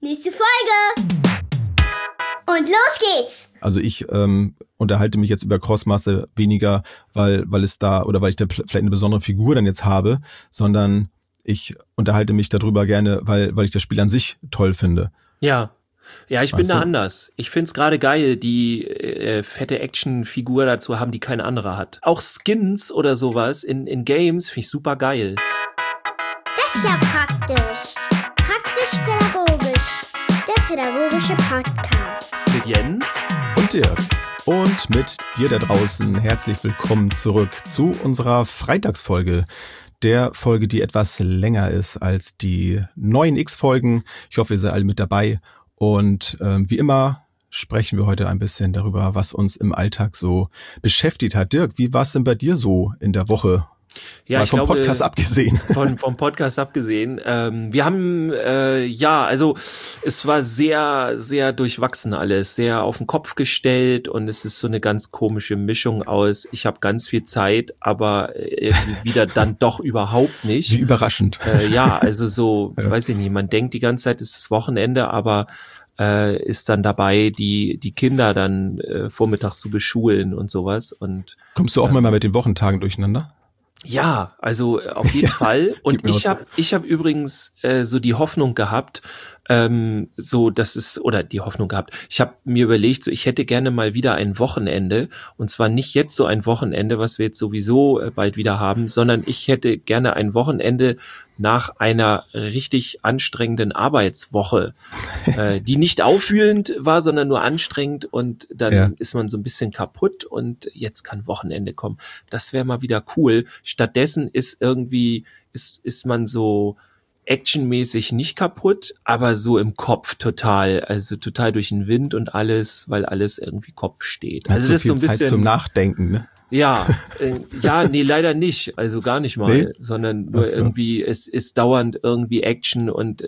Nächste Folge! Und los geht's! Also ich unterhalte mich jetzt über Crossmaster weniger, weil ich da vielleicht eine besondere Figur dann jetzt habe, sondern ich unterhalte mich darüber gerne, weil ich das Spiel an sich toll finde. Ja, ich bin da anders. Ich find's gerade geil, die fette Actionfigur dazu haben, die kein anderer hat. Auch Skins oder sowas in Games finde ich super geil. Das ist ja praktisch. Praktisch-pädagogisch. Der pädagogische Podcast. Mit Jens und Dirk. Und mit dir da draußen herzlich willkommen zurück zu unserer Freitagsfolge. Der Folge, die etwas länger ist als die neuen X-Folgen. Ich hoffe, ihr seid alle mit dabei. Und wie immer sprechen wir heute ein bisschen darüber, was uns im Alltag so beschäftigt hat. Dirk, wie war es denn bei dir so in der Woche? Ja, mal vom Podcast abgesehen. Vom Podcast abgesehen. Wir haben, also es war sehr, sehr durchwachsen alles, sehr auf den Kopf gestellt und es ist so eine ganz komische Mischung aus, ich habe ganz viel Zeit, aber irgendwie wieder dann doch überhaupt nicht. Wie überraschend. Also so, weiß ich nicht, man denkt die ganze Zeit, es ist Wochenende, aber ist dann dabei, die Kinder dann vormittags zu beschulen und sowas. Und kommst du auch mal mit den Wochentagen durcheinander? Ja, also auf jeden Fall. Und ich hab übrigens so die Hoffnung gehabt, ich habe mir überlegt, so ich hätte gerne mal wieder ein Wochenende, und zwar nicht jetzt so ein Wochenende, was wir jetzt sowieso bald wieder haben, sondern ich hätte gerne ein Wochenende nach einer richtig anstrengenden Arbeitswoche, die nicht aufwühlend war, sondern nur anstrengend, und dann ist man so ein bisschen kaputt und jetzt kann Wochenende kommen. Das wäre mal wieder cool. Stattdessen ist man so actionmäßig nicht kaputt, aber so im Kopf total durch den Wind und alles, weil alles irgendwie Kopf steht. Also das ist so ein bisschen Zeit zum Nachdenken, ne? Ja, nee, leider nicht, also gar nicht mal, sondern nur irgendwie, es ist dauernd irgendwie Action und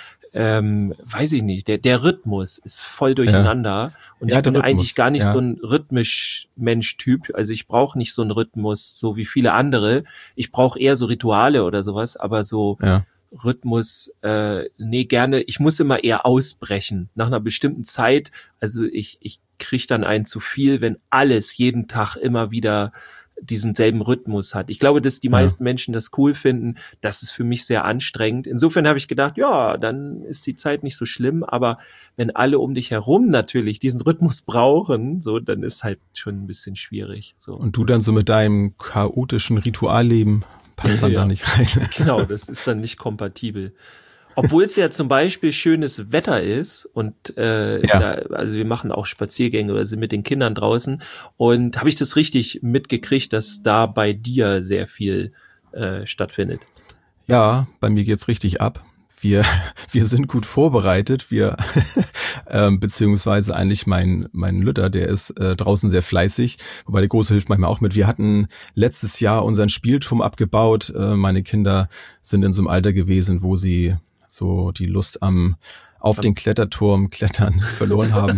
weiß ich nicht, der Rhythmus ist voll durcheinander und ich bin eigentlich gar nicht so ein rhythmisch Mensch-Typ, also ich brauche nicht so einen Rhythmus, so wie viele andere, ich brauche eher so Rituale oder sowas, aber so Rhythmus, gerne, ich muss immer eher ausbrechen, nach einer bestimmten Zeit, also ich kriege dann einen zu viel, wenn alles jeden Tag immer wieder diesen selben Rhythmus hat. Ich glaube, dass die meisten Menschen das cool finden, das ist für mich sehr anstrengend. Insofern habe ich gedacht, ja, dann ist die Zeit nicht so schlimm, aber wenn alle um dich herum natürlich diesen Rhythmus brauchen, so, dann ist halt schon ein bisschen schwierig. So. Und du dann so mit deinem chaotischen Ritualleben passt dann da nicht rein. Genau, das ist dann nicht kompatibel. Obwohl es ja zum Beispiel schönes Wetter ist und also wir machen auch Spaziergänge oder sind mit den Kindern draußen, und habe ich das richtig mitgekriegt, dass da bei dir sehr viel stattfindet? Ja, bei mir geht's richtig ab. Wir sind gut vorbereitet. Beziehungsweise eigentlich mein Lütter, der ist draußen sehr fleißig, wobei der Große hilft manchmal auch mit. Wir hatten letztes Jahr unseren Spielturm abgebaut. Meine Kinder sind in so einem Alter gewesen, wo sie so die Lust auf den Kletterturm klettern verloren haben.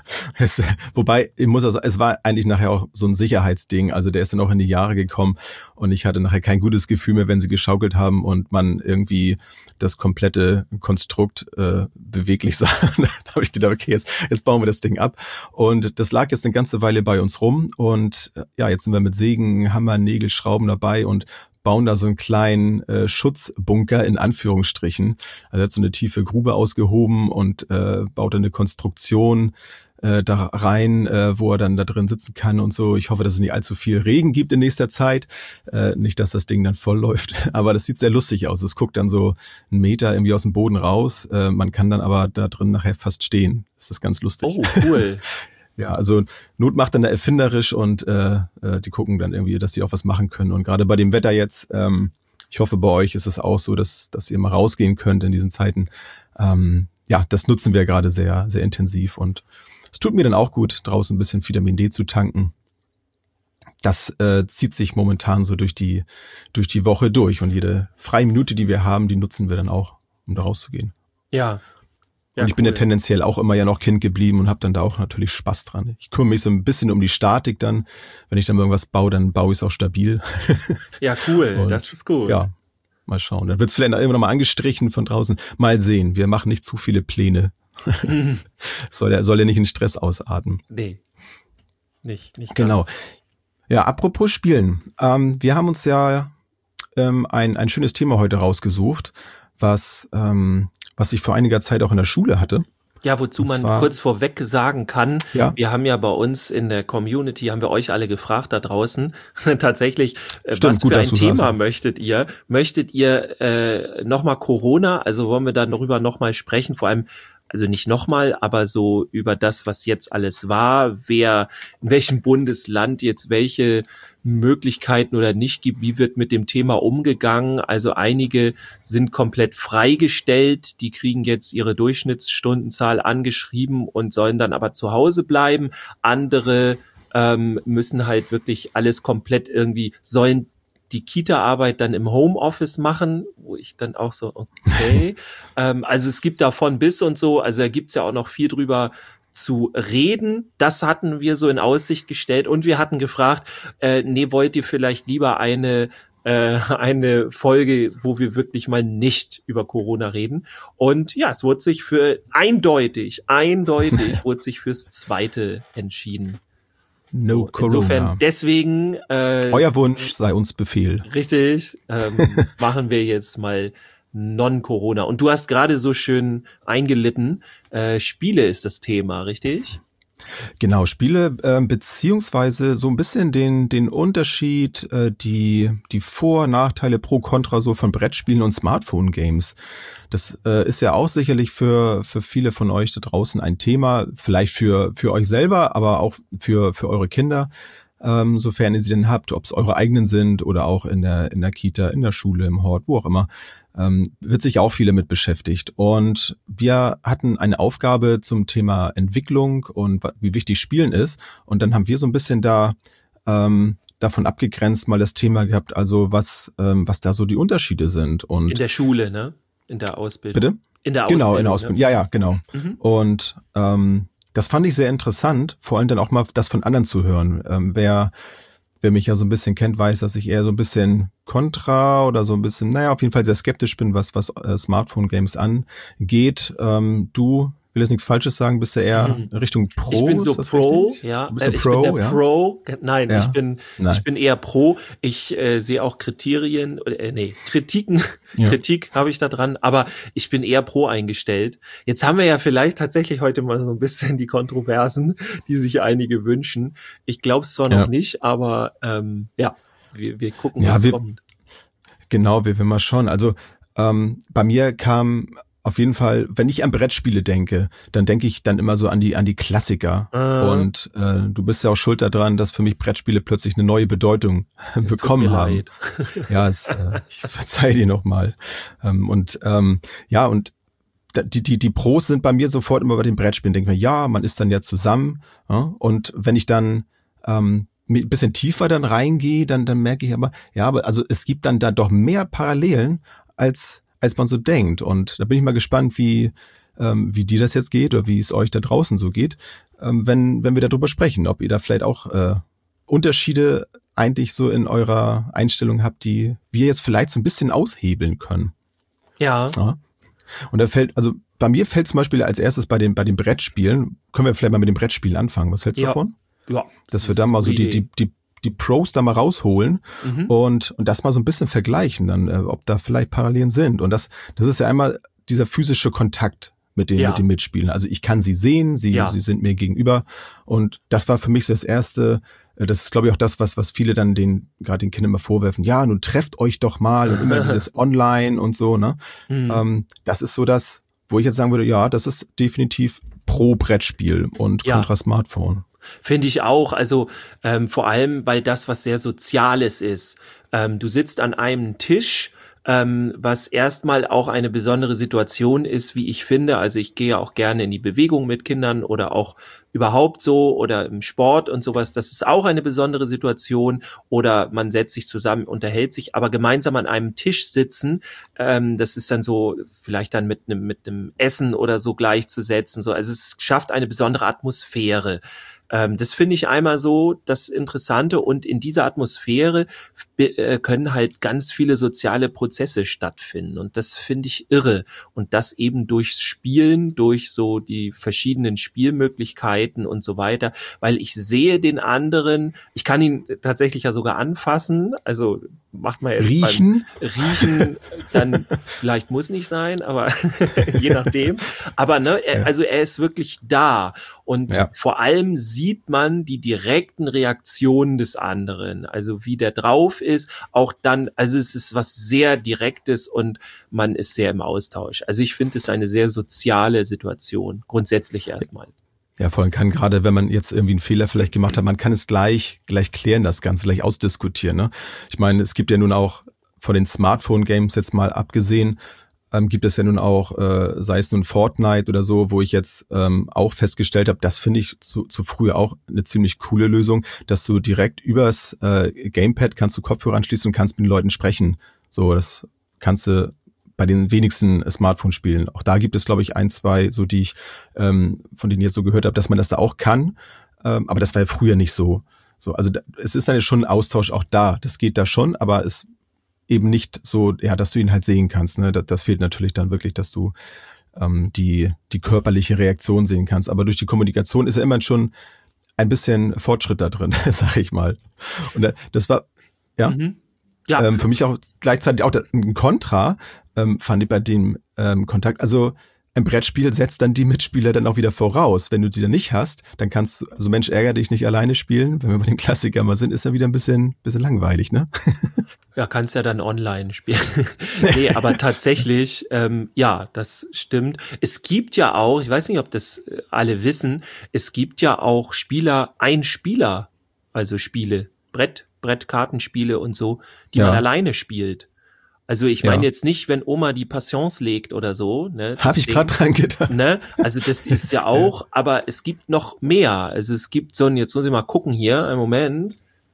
Wobei, ich muss also, es war eigentlich nachher auch so ein Sicherheitsding. Also der ist dann auch in die Jahre gekommen und ich hatte nachher kein gutes Gefühl mehr, wenn sie geschaukelt haben und man irgendwie das komplette Konstrukt beweglich sah. Da habe ich gedacht, okay, jetzt bauen wir das Ding ab. Und das lag jetzt eine ganze Weile bei uns rum. Und jetzt sind wir mit Sägen, Hammer, Nägel, Schrauben dabei und bauen da so einen kleinen Schutzbunker in Anführungsstrichen. Also er hat so eine tiefe Grube ausgehoben und baut dann eine Konstruktion da rein, wo er dann da drin sitzen kann und so. Ich hoffe, dass es nicht allzu viel Regen gibt in nächster Zeit. Nicht, dass das Ding dann voll läuft. Aber das sieht sehr lustig aus. Es guckt dann so 1 Meter irgendwie aus dem Boden raus. Man kann dann aber da drin nachher fast stehen. Das ist ganz lustig. Oh, cool. Ja, also Not macht dann da erfinderisch und die gucken dann irgendwie, dass sie auch was machen können. Und gerade bei dem Wetter jetzt, ich hoffe, bei euch ist es auch so, dass ihr mal rausgehen könnt in diesen Zeiten. Das nutzen wir gerade sehr, sehr intensiv. Und es tut mir dann auch gut, draußen ein bisschen Vitamin D zu tanken. Das zieht sich momentan so durch die Woche durch. Und jede freie Minute, die wir haben, die nutzen wir dann auch, um da rauszugehen. Ja. Und ich bin ja tendenziell auch immer noch Kind geblieben und habe dann da auch natürlich Spaß dran. Ich kümmere mich so ein bisschen um die Statik dann. Wenn ich dann irgendwas baue, dann baue ich es auch stabil. Ja, cool. Und das ist gut. Ja, Mal schauen. Dann wird es vielleicht immer noch mal angestrichen von draußen. Mal sehen. Wir machen nicht zu viele Pläne. Soll ja nicht in Stress ausarten. Nee. Nicht genau. Ja, apropos Spielen. Wir haben uns ja ein schönes Thema heute rausgesucht, was ich vor einiger Zeit auch in der Schule hatte. Ja, wozu man kurz vorweg sagen kann, ja. Wir haben ja bei uns in der Community, haben wir euch alle gefragt da draußen, tatsächlich, was für ein Thema möchtet ihr? Möchtet ihr nochmal Corona, also wollen wir da darüber nochmal sprechen, vor allem, also nicht nochmal, aber so über das, was jetzt alles war, wer in welchem Bundesland jetzt welche Möglichkeiten oder nicht gibt, wie wird mit dem Thema umgegangen. Also einige sind komplett freigestellt, die kriegen jetzt ihre Durchschnittsstundenzahl angeschrieben und sollen dann aber zu Hause bleiben. Andere müssen halt wirklich alles komplett irgendwie, sollen die Kita-Arbeit dann im Homeoffice machen, wo ich dann auch so, okay. Also es gibt davon bis und so, also da gibt's ja auch noch viel drüber zu reden. Das hatten wir so in Aussicht gestellt und wir hatten gefragt, wollt ihr vielleicht lieber eine Folge, wo wir wirklich mal nicht über Corona reden? Und ja, es wurde sich eindeutig wurde sich fürs Zweite entschieden. No Corona. Insofern deswegen euer Wunsch sei uns Befehl. Richtig, machen wir jetzt mal Non-Corona. Und du hast gerade so schön eingelitten, Spiele ist das Thema, richtig? Genau, Spiele, beziehungsweise so ein bisschen den Unterschied, die Vor- und Nachteile pro Kontra so von Brettspielen und Smartphone-Games. Das ist ja auch sicherlich für viele von euch da draußen ein Thema, vielleicht für euch selber, aber auch für eure Kinder, sofern ihr sie denn habt, ob es eure eigenen sind oder auch in der Kita, in der Schule, im Hort, wo auch immer. Wird sich auch viele mit beschäftigt. Und wir hatten eine Aufgabe zum Thema Entwicklung und wie wichtig Spielen ist. Und dann haben wir so ein bisschen davon abgegrenzt mal das Thema gehabt, also was da so die Unterschiede sind. Und in der Schule, ne? In der Ausbildung. Bitte? In der Ausbildung. Genau, in der Ausbildung. Ne? Ja, genau. Mhm. Und das fand ich sehr interessant, vor allem dann auch mal das von anderen zu hören. Wer mich ja so ein bisschen kennt, weiß, dass ich eher so ein bisschen kontra oder so ein bisschen, auf jeden Fall sehr skeptisch bin, was Smartphone-Games angeht. Du, will jetzt nichts Falsches sagen, bist du eher Richtung Pro? Ich bin so Pro, ja. Bist du ich Pro, bin der ja? Pro. Nein, ja. Ich bin eher Pro. Ich sehe auch Kritiken, Ja. Kritik habe ich da dran, aber ich bin eher Pro eingestellt. Jetzt haben wir ja vielleicht tatsächlich heute mal so ein bisschen die Kontroversen, die sich einige wünschen. Ich glaube es zwar noch nicht, aber wir gucken, was kommt. Genau, wir mal schauen. Also bei mir kam auf jeden Fall, wenn ich an Brettspiele denke, dann denke ich dann immer so an die Klassiker. Und du bist ja auch schuld daran, dass für mich Brettspiele plötzlich eine neue Bedeutung bekommen haben. Leid. Ja, ich verzeihe dir nochmal. Und die Pros sind bei mir sofort immer bei den Brettspielen. Denke mir, ja, man ist dann ja zusammen. Ja? Und wenn ich dann ein bisschen tiefer dann reingehe, dann merke ich aber also es gibt dann da doch mehr Parallelen als man so denkt. Und da bin ich mal gespannt, wie dir das jetzt geht oder wie es euch da draußen so geht, wenn wir darüber sprechen, ob ihr da vielleicht auch Unterschiede eigentlich so in eurer Einstellung habt, die wir jetzt vielleicht so ein bisschen aushebeln können. Ja. Und bei mir fällt zum Beispiel als erstes bei den Brettspielen, können wir vielleicht mal mit den Brettspielen anfangen. Was hältst du davon? Ja. Dass wir da mal so die Pros da mal rausholen und das mal so ein bisschen vergleichen, dann, ob da vielleicht Parallelen sind. Und das ist ja einmal dieser physische Kontakt mit den Mitspielern. Also ich kann sie sehen, sie sind mir gegenüber. Und das war für mich so das Erste. Das ist, glaube ich, auch das, was viele dann gerade den Kindern immer vorwerfen. Ja, nun trefft euch doch mal und immer dieses Online und so, ne? Das ist so das, wo ich jetzt sagen würde, ja, das ist definitiv pro Brettspiel und kontra Smartphone. Finde ich auch, also vor allem, weil das was sehr Soziales ist. Du sitzt an einem Tisch, was erstmal auch eine besondere Situation ist, wie ich finde. Also ich gehe auch gerne in die Bewegung mit Kindern oder auch überhaupt so oder im Sport und sowas. Das ist auch eine besondere Situation. Oder man setzt sich zusammen, unterhält sich, aber gemeinsam an einem Tisch sitzen, das ist dann so vielleicht dann mit einem Essen oder so gleichzusetzen. So. Also es schafft eine besondere Atmosphäre. Das finde ich einmal so das Interessante, und in dieser Atmosphäre können halt ganz viele soziale Prozesse stattfinden, und das finde ich irre, und das eben durchs Spielen, durch so die verschiedenen Spielmöglichkeiten und so weiter, weil ich sehe den anderen, ich kann ihn tatsächlich ja sogar anfassen, also macht man jetzt Riechen, dann vielleicht muss nicht sein, aber je nachdem, aber ne, also er ist wirklich da, und vor allem sieht man die direkten Reaktionen des anderen, also wie der drauf ist, auch dann, also es ist was sehr Direktes und man ist sehr im Austausch. Also ich finde es eine sehr soziale Situation, grundsätzlich erstmal. Ja, vor allem kann gerade, wenn man jetzt irgendwie einen Fehler vielleicht gemacht hat, man kann es gleich klären, das Ganze, gleich ausdiskutieren. Ne? Ich meine, es gibt ja nun auch von den Smartphone-Games jetzt mal abgesehen, gibt es ja nun auch, sei es nun Fortnite oder so, wo ich jetzt auch festgestellt habe, das finde ich zu früher auch eine ziemlich coole Lösung, dass du direkt übers Gamepad kannst du Kopfhörer anschließen und kannst mit den Leuten sprechen. So, das kannst du bei den wenigsten Smartphone-Spielen. Auch da gibt es, glaube ich, 1, 2, so die ich, von denen ich jetzt so gehört habe, dass man das da auch kann. Aber das war ja früher nicht so. Also es ist dann ja schon ein Austausch auch da. Das geht da schon, aber es eben nicht so, ja, dass du ihn halt sehen kannst. Ne? Das fehlt natürlich dann wirklich, dass du die körperliche Reaktion sehen kannst. Aber durch die Kommunikation ist ja immer schon ein bisschen Fortschritt da drin, sag ich mal. Und das war, ja, für mich auch gleichzeitig auch ein Kontra, fand ich bei dem Kontakt. Also ein Brettspiel setzt dann die Mitspieler dann auch wieder voraus. Wenn du sie dann nicht hast, dann kannst du, also Mensch, ärger dich nicht alleine spielen. Wenn wir bei den Klassiker mal sind, ist ja wieder ein bisschen langweilig, ne? Ja, kannst ja dann online spielen. Nee, aber tatsächlich, ja, das stimmt. Es gibt ja auch, ich weiß nicht, ob das alle wissen, es gibt ja auch Einspieler, also Spiele, Brettkartenspiele und so, die man alleine spielt. Also ich meine jetzt nicht, wenn Oma die Passions legt oder so. Ne, habe ich gerade dran gedacht. Ne, also das ist ja auch, aber es gibt noch mehr. Also es gibt so ein, jetzt muss ich mal gucken hier, einen Moment.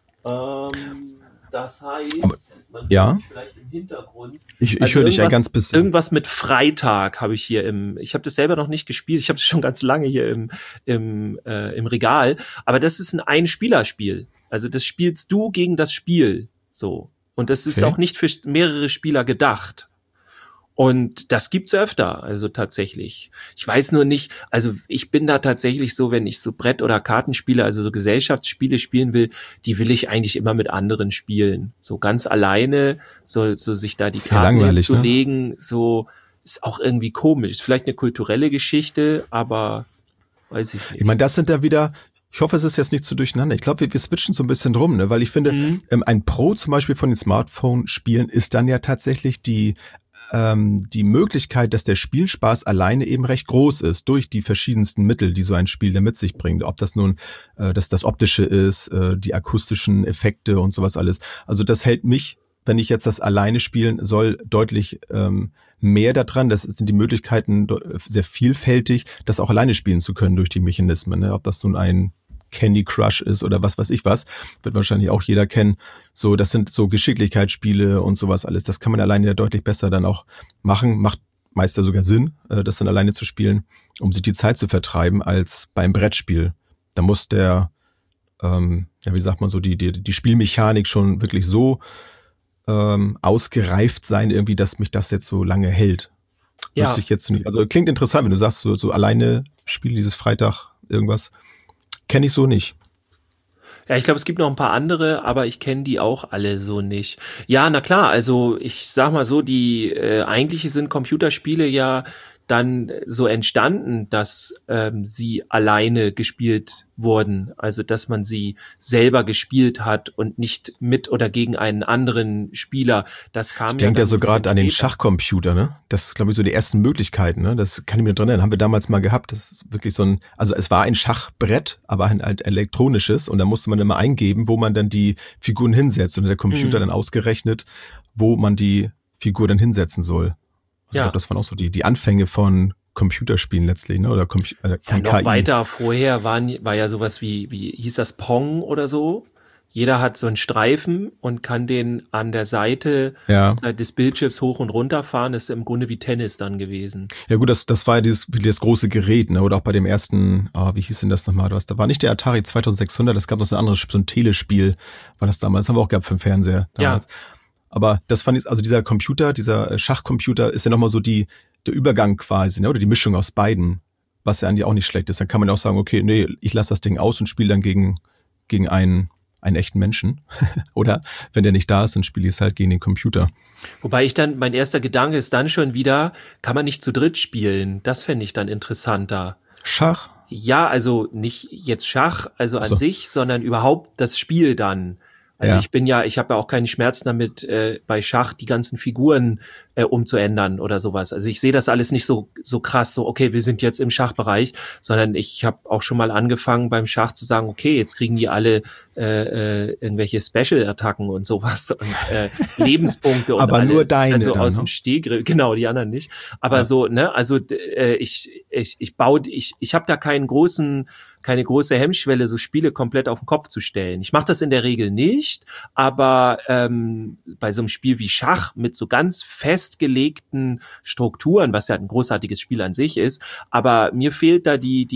Das heißt, man hört vielleicht im Hintergrund. Ich höre dich ja ganz bisschen. Irgendwas mit Freitag habe ich hier ich habe das selber noch nicht gespielt, ich habe das schon ganz lange hier im Regal, aber das ist ein Einspielerspiel. Also das spielst du gegen das Spiel, so. Und das ist auch nicht für mehrere Spieler gedacht. Und das gibt's öfter, also tatsächlich. Ich weiß nur nicht, also ich bin da tatsächlich so, wenn ich so Brett- oder Kartenspiele, also so Gesellschaftsspiele spielen will, die will ich eigentlich immer mit anderen spielen. So ganz alleine, so sich da die Karten hinzulegen, ne? So ist auch irgendwie komisch. Ist vielleicht eine kulturelle Geschichte, aber weiß ich nicht. Ich meine, das sind da wieder... Ich hoffe, es ist jetzt nicht zu durcheinander. Ich glaube, wir switchen so ein bisschen drum, ne? Weil ich finde, ein Pro zum Beispiel von den Smartphone-Spielen ist dann ja tatsächlich die Möglichkeit, dass der Spielspaß alleine eben recht groß ist, durch die verschiedensten Mittel, die so ein Spiel da mit sich bringt. Ob das nun das Optische ist, die akustischen Effekte und sowas alles. Also das hält mich, wenn ich jetzt das alleine spielen soll, deutlich mehr daran. Das sind die Möglichkeiten sehr vielfältig, das auch alleine spielen zu können durch die Mechanismen. Ne? Ob das nun ein Candy Crush ist oder was weiß ich was, wird wahrscheinlich auch jeder kennen. So, das sind so Geschicklichkeitsspiele und sowas alles. Das kann man alleine ja deutlich besser dann auch machen. Macht meist ja sogar Sinn, das dann alleine zu spielen, um sich die Zeit zu vertreiben, als beim Brettspiel. Da muss der, wie sagt man so, die Spielmechanik schon wirklich so ausgereift sein, irgendwie, dass mich das jetzt so lange hält. Ja. Wüsste ich jetzt nicht. Also klingt interessant, wenn du sagst, so alleine spiele dieses Freitag irgendwas. Kenne ich so nicht. Ja, ich glaube, es gibt noch ein paar andere, aber ich kenne die auch alle so nicht. Ja, na klar, also ich sag mal so, die eigentlich sind Computerspiele ja dann so entstanden, dass sie alleine gespielt wurden, also dass man sie selber gespielt hat und nicht mit oder gegen einen anderen Spieler. Das kam ich denke ja so gerade an den Schachcomputer, ne? Das ist, glaube ich, so die ersten Möglichkeiten, ne? Das kann ich mir dran erinnern, haben wir damals mal gehabt. Das ist wirklich so also es war ein Schachbrett, aber ein halt elektronisches, und da musste man immer eingeben, wo man dann die Figuren hinsetzt, und der Computer dann ausgerechnet, wo man die Figur dann hinsetzen soll. Also ich glaube, das waren auch so die Anfänge von Computerspielen letztlich, ne? Oder von noch KI. Weiter vorher war ja sowas wie hieß das Pong oder so? Jeder hat so einen Streifen und kann den an der Seite des Bildschirms hoch und runter fahren. Das ist im Grunde wie Tennis dann gewesen. Ja gut, das war ja das große Gerät, ne? Oder auch bei dem ersten, wie hieß denn das nochmal? Da war nicht der Atari 2600, das gab noch so ein anderes, so ein Telespiel, war das damals. Das haben wir auch gehabt für den Fernseher damals. Ja. Aber das fand ich, also dieser Computer, dieser Schachcomputer ist ja nochmal so der Übergang quasi, ne? Oder die Mischung aus beiden, was ja eigentlich auch nicht schlecht ist. Dann kann man auch sagen, okay, nee, ich lasse das Ding aus und spiele dann gegen einen echten Menschen. Oder wenn der nicht da ist, dann spiele ich es halt gegen den Computer. Wobei mein erster Gedanke ist dann schon wieder, kann man nicht zu dritt spielen? Das fände ich dann interessanter. Schach? Ja, also nicht jetzt Schach, also an sich, sondern überhaupt das Spiel dann. Also ich habe ja auch keine Schmerzen damit, bei Schach die ganzen Figuren umzuändern oder sowas. Also ich sehe das alles nicht so krass, so okay, wir sind jetzt im Schachbereich, sondern ich habe auch schon mal angefangen beim Schach zu sagen, okay, jetzt kriegen die alle irgendwelche Special-Attacken und sowas und Lebenspunkte und aber alles. Nur deine also dann, aus dem Stegriff, genau, die anderen nicht. Aber so, ne, also ich habe da keine große Hemmschwelle, so Spiele komplett auf den Kopf zu stellen. Ich mache das in der Regel nicht, aber bei so einem Spiel wie Schach mit so ganz festgelegten Strukturen, was ja ein großartiges Spiel an sich ist, aber mir fehlt da die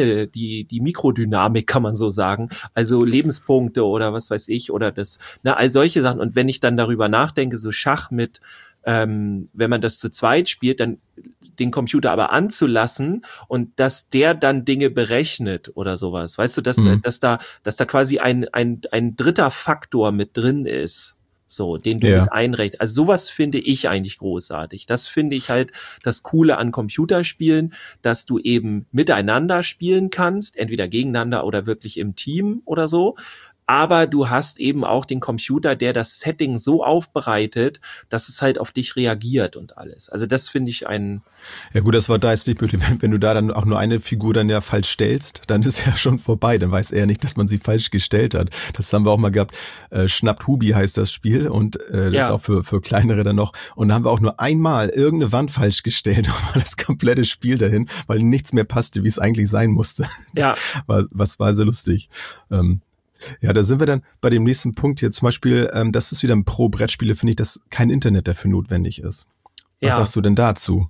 Mikrodynamik, kann man so sagen, also Lebenspunkte oder was weiß ich oder all solche Sachen. Und wenn ich dann darüber nachdenke, so Schach mit wenn man das zu zweit spielt, dann den Computer aber anzulassen und dass der dann Dinge berechnet oder sowas. Weißt du, dass da quasi ein dritter Faktor mit drin ist, so, den du mit einrechnest. Also sowas finde ich eigentlich großartig. Das finde ich halt das Coole an Computerspielen, dass du eben miteinander spielen kannst, entweder gegeneinander oder wirklich im Team oder so. Aber du hast eben auch den Computer, der das Setting so aufbereitet, dass es halt auf dich reagiert und alles. Also das finde ich Ja gut, das war da jetzt nicht blöd. Wenn du da dann auch nur eine Figur dann ja falsch stellst, dann ist ja schon vorbei. Dann weiß er nicht, dass man sie falsch gestellt hat. Das haben wir auch mal gehabt. Schnappt Hubi heißt das Spiel und das ist auch für kleinere dann noch. Und da haben wir auch nur einmal irgendeine Wand falsch gestellt und war das komplette Spiel dahin, weil nichts mehr passte, wie es eigentlich sein musste. Das war sehr lustig. Ja, da sind wir dann bei dem nächsten Punkt hier. Zum Beispiel, das ist wieder ein Pro-Brettspiele, finde ich, dass kein Internet dafür notwendig ist. Was sagst du denn dazu?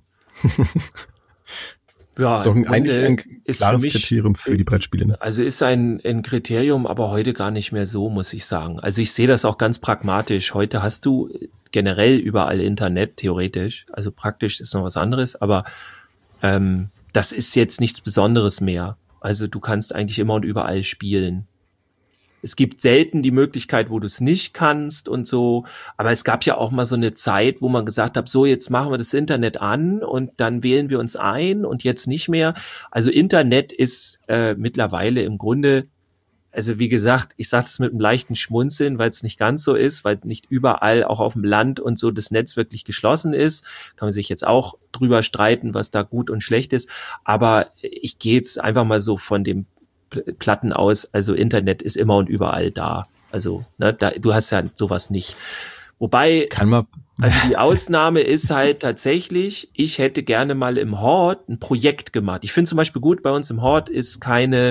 Ja, ist doch eigentlich ein klares Kriterium für die Brettspiele. Ne? Also ist ein Kriterium, aber heute gar nicht mehr so, muss ich sagen. Also ich sehe das auch ganz pragmatisch. Heute hast du generell überall Internet, theoretisch. Also praktisch ist noch was anderes, aber das ist jetzt nichts Besonderes mehr. Also du kannst eigentlich immer und überall spielen. Es gibt selten die Möglichkeit, wo du es nicht kannst und so. Aber es gab ja auch mal so eine Zeit, wo man gesagt hat, so jetzt machen wir das Internet an und dann wählen wir uns ein und jetzt nicht mehr. Also Internet ist mittlerweile im Grunde, also wie gesagt, ich sage das mit einem leichten Schmunzeln, weil es nicht ganz so ist, weil nicht überall, auch auf dem Land und so, das Netz wirklich geschlossen ist. Kann man sich jetzt auch drüber streiten, was da gut und schlecht ist. Aber ich gehe jetzt einfach mal so von dem Platten aus, also Internet ist immer und überall da. Also, ne, du hast ja sowas nicht. Wobei, also die Ausnahme ist halt tatsächlich, ich hätte gerne mal im Hort ein Projekt gemacht. Ich finde zum Beispiel gut, bei uns im Hort ist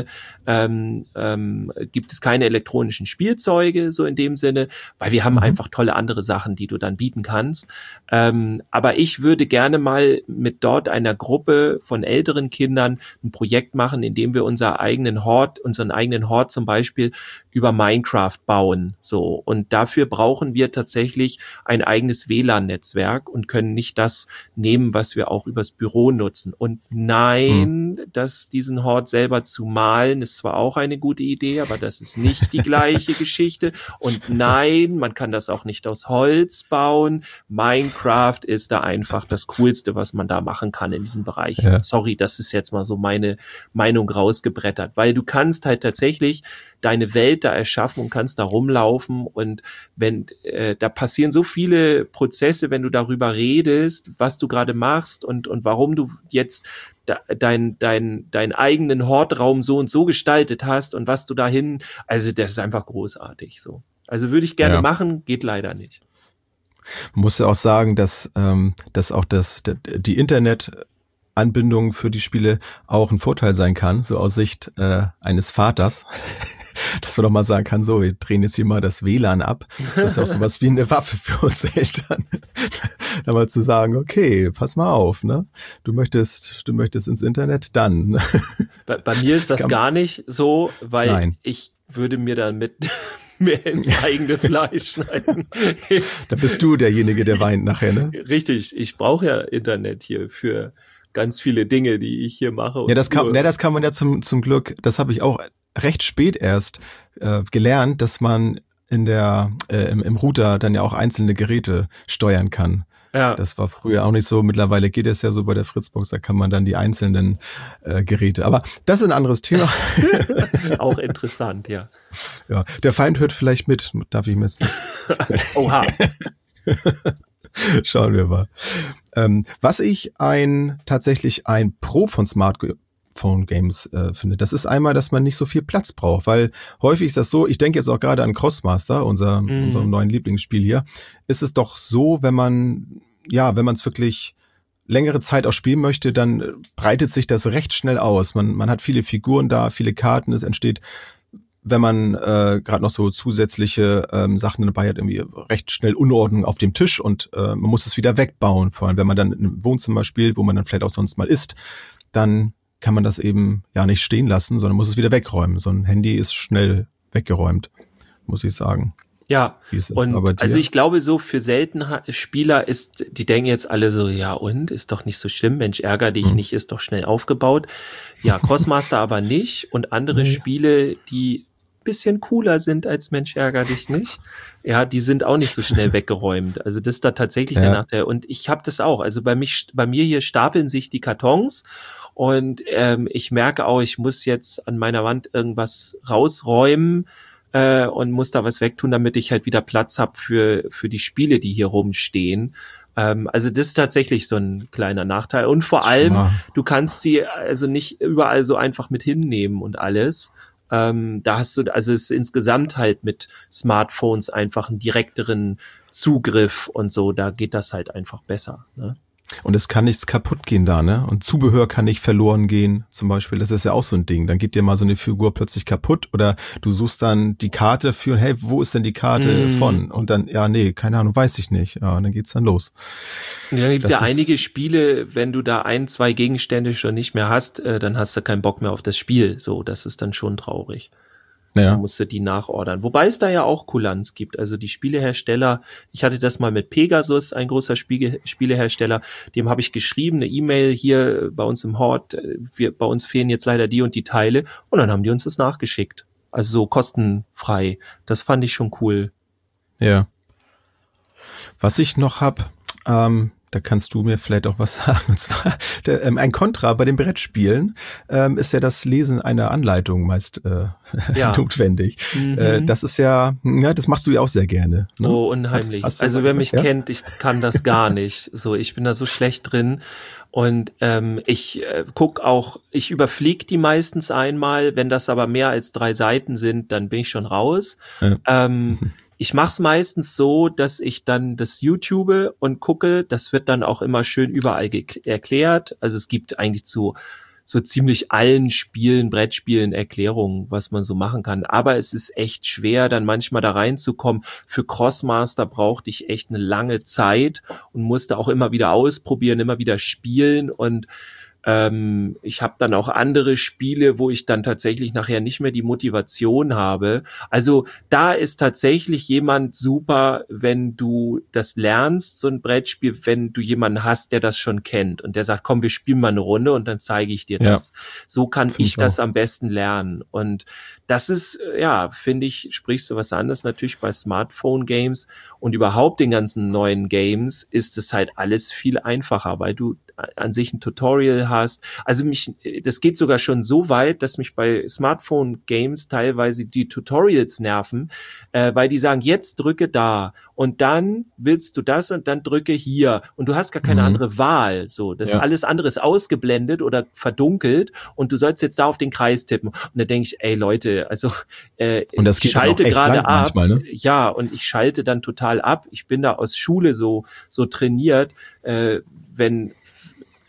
gibt es keine elektronischen Spielzeuge, so in dem Sinne, weil wir haben einfach tolle andere Sachen, die du dann bieten kannst. Aber ich würde gerne mal mit dort einer Gruppe von älteren Kindern ein Projekt machen, in dem wir unseren eigenen Hort zum Beispiel über Minecraft bauen. So. Und dafür brauchen wir tatsächlich ein eigenes WLAN-Netzwerk und können nicht das nehmen, was wir auch übers Büro nutzen. Und nein, diesen Hort selber zu malen, ist zwar auch eine gute Idee, aber das ist nicht die gleiche Geschichte. Und nein, man kann das auch nicht aus Holz bauen. Minecraft ist da einfach das Coolste, was man da machen kann in diesem Bereich. Ja. Sorry, das ist jetzt mal so meine Meinung rausgebrettert, weil du kannst halt tatsächlich deine Welt da erschaffen und kannst da rumlaufen und wenn da passieren so viele Prozesse, wenn du darüber redest, was du gerade machst und warum du jetzt deinen eigenen Hortraum so und so gestaltet hast und was du dahin, also das ist einfach großartig so. Also würde ich gerne machen, geht leider nicht. Man muss ja auch sagen, dass auch die Internet Anbindung für die Spiele auch ein Vorteil sein kann, so aus Sicht eines Vaters, dass man doch mal sagen kann, so, wir drehen jetzt hier mal das WLAN ab. Das ist ja auch sowas wie eine Waffe für uns Eltern. Da mal zu sagen, okay, pass mal auf, ne? Du möchtest ins Internet, dann. Ne? Bei mir ist das gar nicht so, weil ich würde mir dann mehr ins eigene Fleisch schneiden. Da bist du derjenige, der weint nachher, ne? Richtig, ich brauche ja Internet hier für ganz viele Dinge, die ich hier mache. Ja, das kann man ja zum Glück, das habe ich auch recht spät erst gelernt, dass man im Router dann ja auch einzelne Geräte steuern kann. Ja. Das war früher auch nicht so. Mittlerweile geht es ja so bei der Fritzbox, da kann man dann die einzelnen Geräte. Aber das ist ein anderes Thema. Auch interessant, ja. Ja, der Feind hört vielleicht mit. Darf ich mir jetzt nicht? Oha. Schauen wir mal. Was ich tatsächlich ein Pro von Smartphone Games finde, das ist einmal, dass man nicht so viel Platz braucht, weil häufig ist das so, ich denke jetzt auch gerade an Crossmaster, unserem neuen Lieblingsspiel hier, ist es doch so, wenn man es wirklich längere Zeit auch spielen möchte, dann breitet sich das recht schnell aus. Man hat viele Figuren da, viele Karten, es entsteht, wenn man gerade noch so zusätzliche Sachen dabei hat, irgendwie recht schnell Unordnung auf dem Tisch und man muss es wieder wegbauen, vor allem wenn man dann im Wohnzimmer spielt, wo man dann vielleicht auch sonst mal isst, dann kann man das eben ja nicht stehen lassen, sondern muss es wieder wegräumen. So ein Handy ist schnell weggeräumt, muss ich sagen. Ja, und also ich glaube, so für seltene Spieler die denken jetzt alle so, ja und, ist doch nicht so schlimm, Mensch, ärger dich nicht, ist doch schnell aufgebaut. Ja, Crossmaster aber nicht und andere Spiele, die bisschen cooler sind als Mensch, ärger dich nicht, ja, die sind auch nicht so schnell weggeräumt. Also das ist da tatsächlich der Nachteil. Und ich habe das auch, also bei mir hier stapeln sich die Kartons. Und ich merke auch, ich muss jetzt an meiner Wand irgendwas rausräumen und muss da was wegtun, damit ich halt wieder Platz habe für die Spiele, die hier rumstehen. Also das ist tatsächlich so ein kleiner Nachteil. Und vor allem, du kannst sie also nicht überall so einfach mit hinnehmen und alles. Da hast du, also es ist insgesamt halt mit Smartphones einfach einen direkteren Zugriff und so, da geht das halt einfach besser, ne? Und es kann nichts kaputt gehen da, ne? Und Zubehör kann nicht verloren gehen, zum Beispiel. Das ist ja auch so ein Ding. Dann geht dir mal so eine Figur plötzlich kaputt oder du suchst dann die Karte für, hey, wo ist denn die Karte von? Und dann, ja, nee, keine Ahnung, weiß ich nicht. Ja, und dann geht's dann los. Ja, da gibt's ja einige Spiele, wenn du da 1, 2 Gegenstände schon nicht mehr hast, dann hast du keinen Bock mehr auf das Spiel. So, das ist dann schon traurig. Ja. Dann musst du die nachordern. Wobei es da ja auch Kulanz gibt. Also die Spielehersteller, ich hatte das mal mit Pegasus, ein großer Spielehersteller, dem habe ich geschrieben, eine E-Mail hier bei uns im Hort, bei uns fehlen jetzt leider die und die Teile und dann haben die uns das nachgeschickt. Also so kostenfrei. Das fand ich schon cool. Ja. Was ich noch habe, da kannst du mir vielleicht auch was sagen. Und zwar ein Kontra bei den Brettspielen ist ja das Lesen einer Anleitung meist notwendig. Das ist ja, das machst du ja auch sehr gerne. Ne? Oh, unheimlich. Also wer mich kennt, ich kann das gar nicht. So, ich bin da so schlecht drin. Und ich ich überfliege die meistens einmal. Wenn das aber mehr als 3 Seiten sind, dann bin ich schon raus. Ja. Ich mache es meistens so, dass ich dann das YouTube und gucke. Das wird dann auch immer schön überall erklärt. Also es gibt eigentlich so ziemlich allen Spielen, Brettspielen Erklärungen, was man so machen kann. Aber es ist echt schwer, dann manchmal da reinzukommen. Für Crossmaster brauchte ich echt eine lange Zeit und musste auch immer wieder ausprobieren, immer wieder spielen und ich habe dann auch andere Spiele, wo ich dann tatsächlich nachher nicht mehr die Motivation habe. Also da ist tatsächlich jemand super, wenn du das lernst, so ein Brettspiel, wenn du jemanden hast, der das schon kennt und der sagt, komm, wir spielen mal eine Runde und dann zeige ich dir das. So kann ich das am besten lernen. Und das ist, finde ich, sprichst du was anderes natürlich bei Smartphone-Games und überhaupt den ganzen neuen Games ist es halt alles viel einfacher, weil du an sich ein Tutorial hast. Also das geht sogar schon so weit, dass mich bei Smartphone-Games teilweise die Tutorials nerven, weil die sagen, jetzt drücke da und dann willst du das und dann drücke hier und du hast gar keine andere Wahl. So, das alles andere ist ausgeblendet oder verdunkelt und du sollst jetzt da auf den Kreis tippen. Und da denke ich, ey Leute, also und das geht ich schalte gerade ab. Manchmal, ne? Ja, und ich schalte dann total ab. Ich bin da aus Schule so trainiert, wenn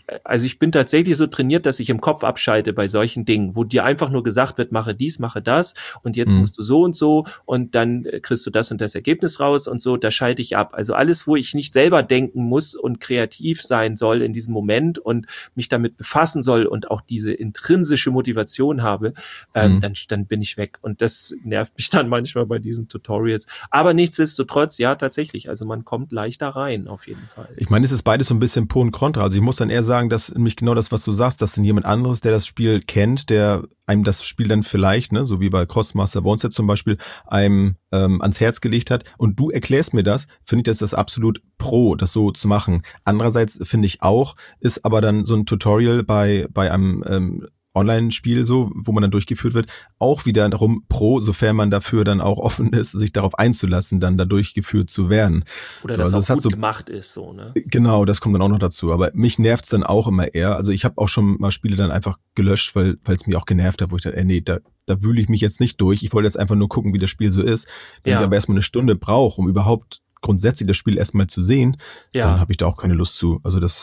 also ich bin tatsächlich so trainiert, dass ich im Kopf abschalte bei solchen Dingen, wo dir einfach nur gesagt wird, mache dies, mache das und jetzt musst du so und dann kriegst du das und das Ergebnis raus und so, da schalte ich ab. Also alles, wo ich nicht selber denken muss und kreativ sein soll in diesem Moment und mich damit befassen soll und auch diese intrinsische Motivation habe, dann bin ich weg. Und das nervt mich dann manchmal bei diesen Tutorials. Aber nichtsdestotrotz, ja, tatsächlich, also man kommt leichter rein, auf jeden Fall. Ich meine, es ist beides so ein bisschen Pro und Contra. Also ich muss dann eher sagen, dass nämlich genau das, was du sagst, dass dann jemand anderes, der das Spiel kennt, der einem das Spiel dann vielleicht, ne, so wie bei Crossmaster bei uns jetzt zum Beispiel, einem ans Herz gelegt hat und du erklärst mir das, finde ich, das absolut pro, das so zu machen. Andererseits finde ich auch, ist aber dann so ein Tutorial bei einem Online-Spiel so, wo man dann durchgeführt wird, auch wiederum pro, sofern man dafür dann auch offen ist, sich darauf einzulassen, dann da durchgeführt zu werden. Oder so, dass also auch gut gemacht ist, so, ne? Genau, das kommt dann auch noch dazu. Aber mich nervt's dann auch immer eher. Also ich habe auch schon mal Spiele dann einfach gelöscht, weil es mich auch genervt hat, wo ich dachte, nee, da wühle ich mich jetzt nicht durch. Ich wollte jetzt einfach nur gucken, wie das Spiel so ist. Wenn ich aber erstmal eine Stunde brauche, um überhaupt grundsätzlich das Spiel erstmal zu sehen, dann habe ich da auch keine Lust zu. Also das,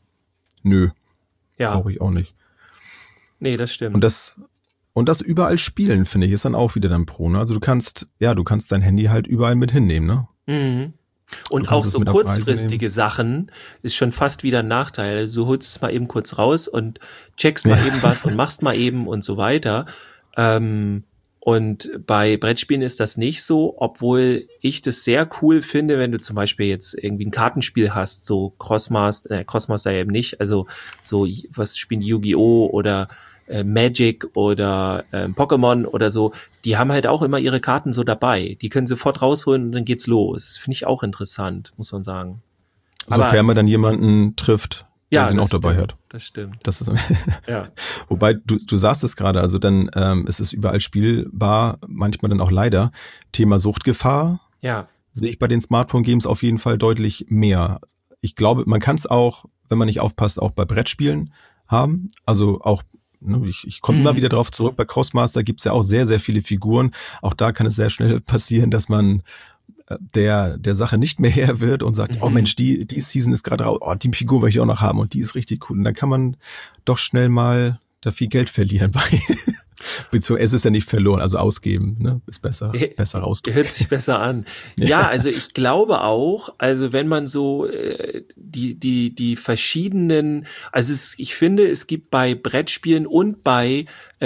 brauche ich auch nicht. Nee, das stimmt. Und das überall spielen, finde ich, ist dann auch wieder dann pro, ne? Also du kannst dein Handy halt überall mit hinnehmen, ne? Mhm. Und auch so kurzfristige Sachen ist schon fast wieder ein Nachteil. Also du holst es mal eben kurz raus und checkst mal eben was und machst mal eben und so weiter. Und bei Brettspielen ist das nicht so, obwohl ich das sehr cool finde, wenn du zum Beispiel jetzt irgendwie ein Kartenspiel hast, so Crossmaster eben nicht, also so was spielen Yu-Gi-Oh! Oder Magic oder Pokémon oder so, die haben halt auch immer ihre Karten so dabei. Die können sofort rausholen und dann geht's los. Das finde ich auch interessant, muss man sagen. Sofern man dann jemanden trifft, der sie auch dabei hat. Das stimmt. Das ist, Wobei, du sagst es gerade, also dann es ist überall spielbar, manchmal dann auch leider. Thema Suchtgefahr sehe ich bei den Smartphone-Games auf jeden Fall deutlich mehr. Ich glaube, man kann es auch, wenn man nicht aufpasst, auch bei Brettspielen haben. Also auch ich komme immer wieder drauf zurück, bei Crossmaster gibt es ja auch sehr, sehr viele Figuren. Auch da kann es sehr schnell passieren, dass man der Sache nicht mehr Herr wird und sagt, oh Mensch, die Season ist gerade raus, die Figur möchte ich auch noch haben und die ist richtig cool. Und dann kann man doch schnell mal da viel Geld verlieren bei. Beziehungsweise es ist ja nicht verloren, also ausgeben, ne? Ist besser rausgeben. Hört sich besser an. Ja, also ich glaube auch, also wenn man so die verschiedenen, also ich finde, es gibt bei Brettspielen und bei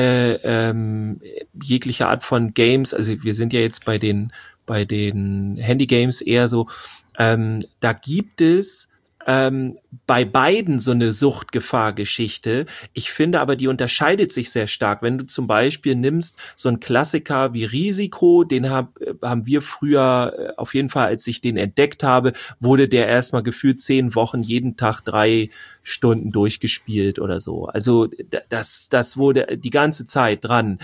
jeglicher Art von Games, also wir sind ja jetzt bei den Handy-Games eher so, da gibt es bei beiden so eine Suchtgefahr-Geschichte. Ich finde aber, die unterscheidet sich sehr stark. Wenn du zum Beispiel nimmst so einen Klassiker wie Risiko, den haben wir früher auf jeden Fall, als ich den entdeckt habe, wurde der erstmal gefühlt 10 Wochen jeden Tag 3 Stunden durchgespielt oder so. Also das wurde die ganze Zeit dran.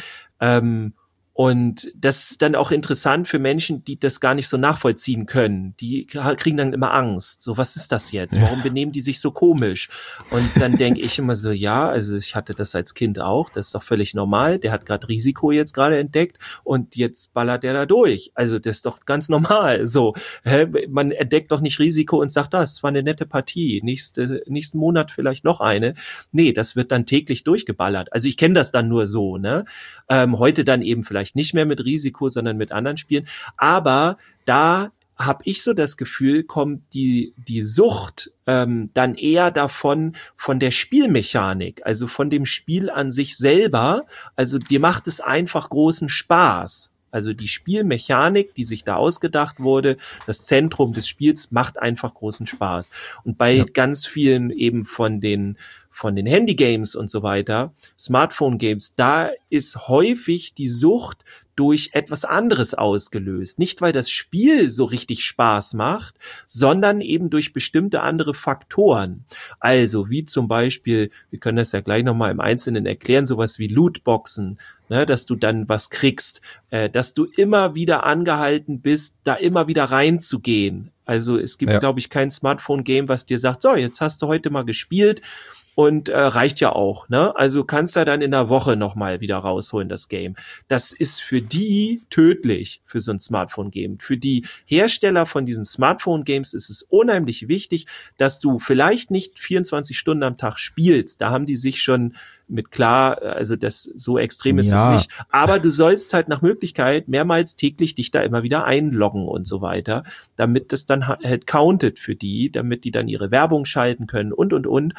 Und das ist dann auch interessant für Menschen, die das gar nicht so nachvollziehen können. Die kriegen dann immer Angst. So, was ist das jetzt? Warum benehmen die sich so komisch? Und dann denke ich immer so, ja, also ich hatte das als Kind auch. Das ist doch völlig normal. Der hat gerade Risiko jetzt gerade entdeckt und jetzt ballert der da durch. Also das ist doch ganz normal. So, man entdeckt doch nicht Risiko und sagt, das war eine nette Partie. Nächsten Monat vielleicht noch eine. Nee, das wird dann täglich durchgeballert. Also ich kenne das dann nur so, ne? Heute dann eben vielleicht nicht mehr mit Risiko, sondern mit anderen Spielen. Aber da habe ich so das Gefühl, kommt die Sucht dann eher von der Spielmechanik, also von dem Spiel an sich selber. Also dir macht es einfach großen Spaß. Also die Spielmechanik, die sich da ausgedacht wurde, das Zentrum des Spiels macht einfach großen Spaß. Und bei ganz vielen eben von den Handy-Games und so weiter, Smartphone-Games, da ist häufig die Sucht durch etwas anderes ausgelöst. Nicht, weil das Spiel so richtig Spaß macht, sondern eben durch bestimmte andere Faktoren. Also wie zum Beispiel, wir können das ja gleich nochmal im Einzelnen erklären, sowas wie Lootboxen, ne, dass du dann was kriegst, dass du immer wieder angehalten bist, da immer wieder reinzugehen. Also es gibt, glaube ich, kein Smartphone-Game, was dir sagt, so, jetzt hast du heute mal gespielt, und reicht ja auch, ne? Also kannst du dann in der Woche nochmal wieder rausholen, das Game. Das ist für die tödlich, für so ein Smartphone-Game. Für die Hersteller von diesen Smartphone-Games ist es unheimlich wichtig, dass du vielleicht nicht 24 Stunden am Tag spielst. Da haben die sich schon mit klar, also das so extrem ist es nicht. Aber du sollst halt nach Möglichkeit mehrmals täglich dich da immer wieder einloggen und so weiter, damit das dann halt countet für die, damit die dann ihre Werbung schalten können und,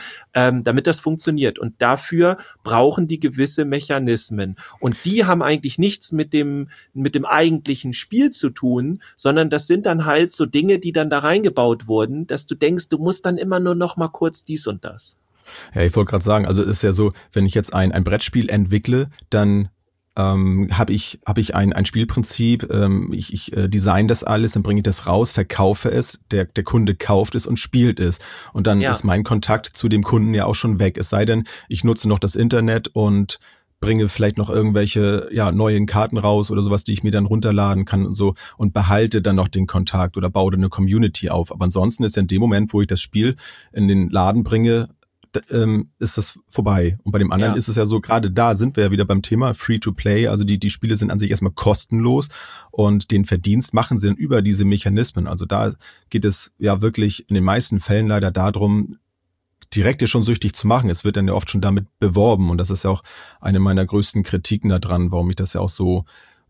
damit das funktioniert. Und dafür brauchen die gewisse Mechanismen. Und die haben eigentlich nichts mit dem eigentlichen Spiel zu tun, sondern das sind dann halt so Dinge, die dann da reingebaut wurden, dass du denkst, du musst dann immer nur noch mal kurz dies und das. Ja, ich wollte gerade sagen, also es ist ja so, wenn ich jetzt ein Brettspiel entwickle, dann habe ich ein Spielprinzip, ich design das alles, dann bringe ich das raus, verkaufe es, der Kunde kauft es und spielt es. Und dann ist mein Kontakt zu dem Kunden ja auch schon weg. Es sei denn, ich nutze noch das Internet und bringe vielleicht noch irgendwelche neuen Karten raus oder sowas, die ich mir dann runterladen kann und so und behalte dann noch den Kontakt oder baue dann eine Community auf. Aber ansonsten ist ja in dem Moment, wo ich das Spiel in den Laden bringe, ist das vorbei. Und bei dem anderen ist es ja so, gerade da sind wir ja wieder beim Thema Free-to-Play, also die Spiele sind an sich erstmal kostenlos und den Verdienst machen sie dann über diese Mechanismen. Also da geht es ja wirklich in den meisten Fällen leider darum, direkt ja schon süchtig zu machen. Es wird dann ja oft schon damit beworben und das ist ja auch eine meiner größten Kritiken daran, warum ich das ja auch so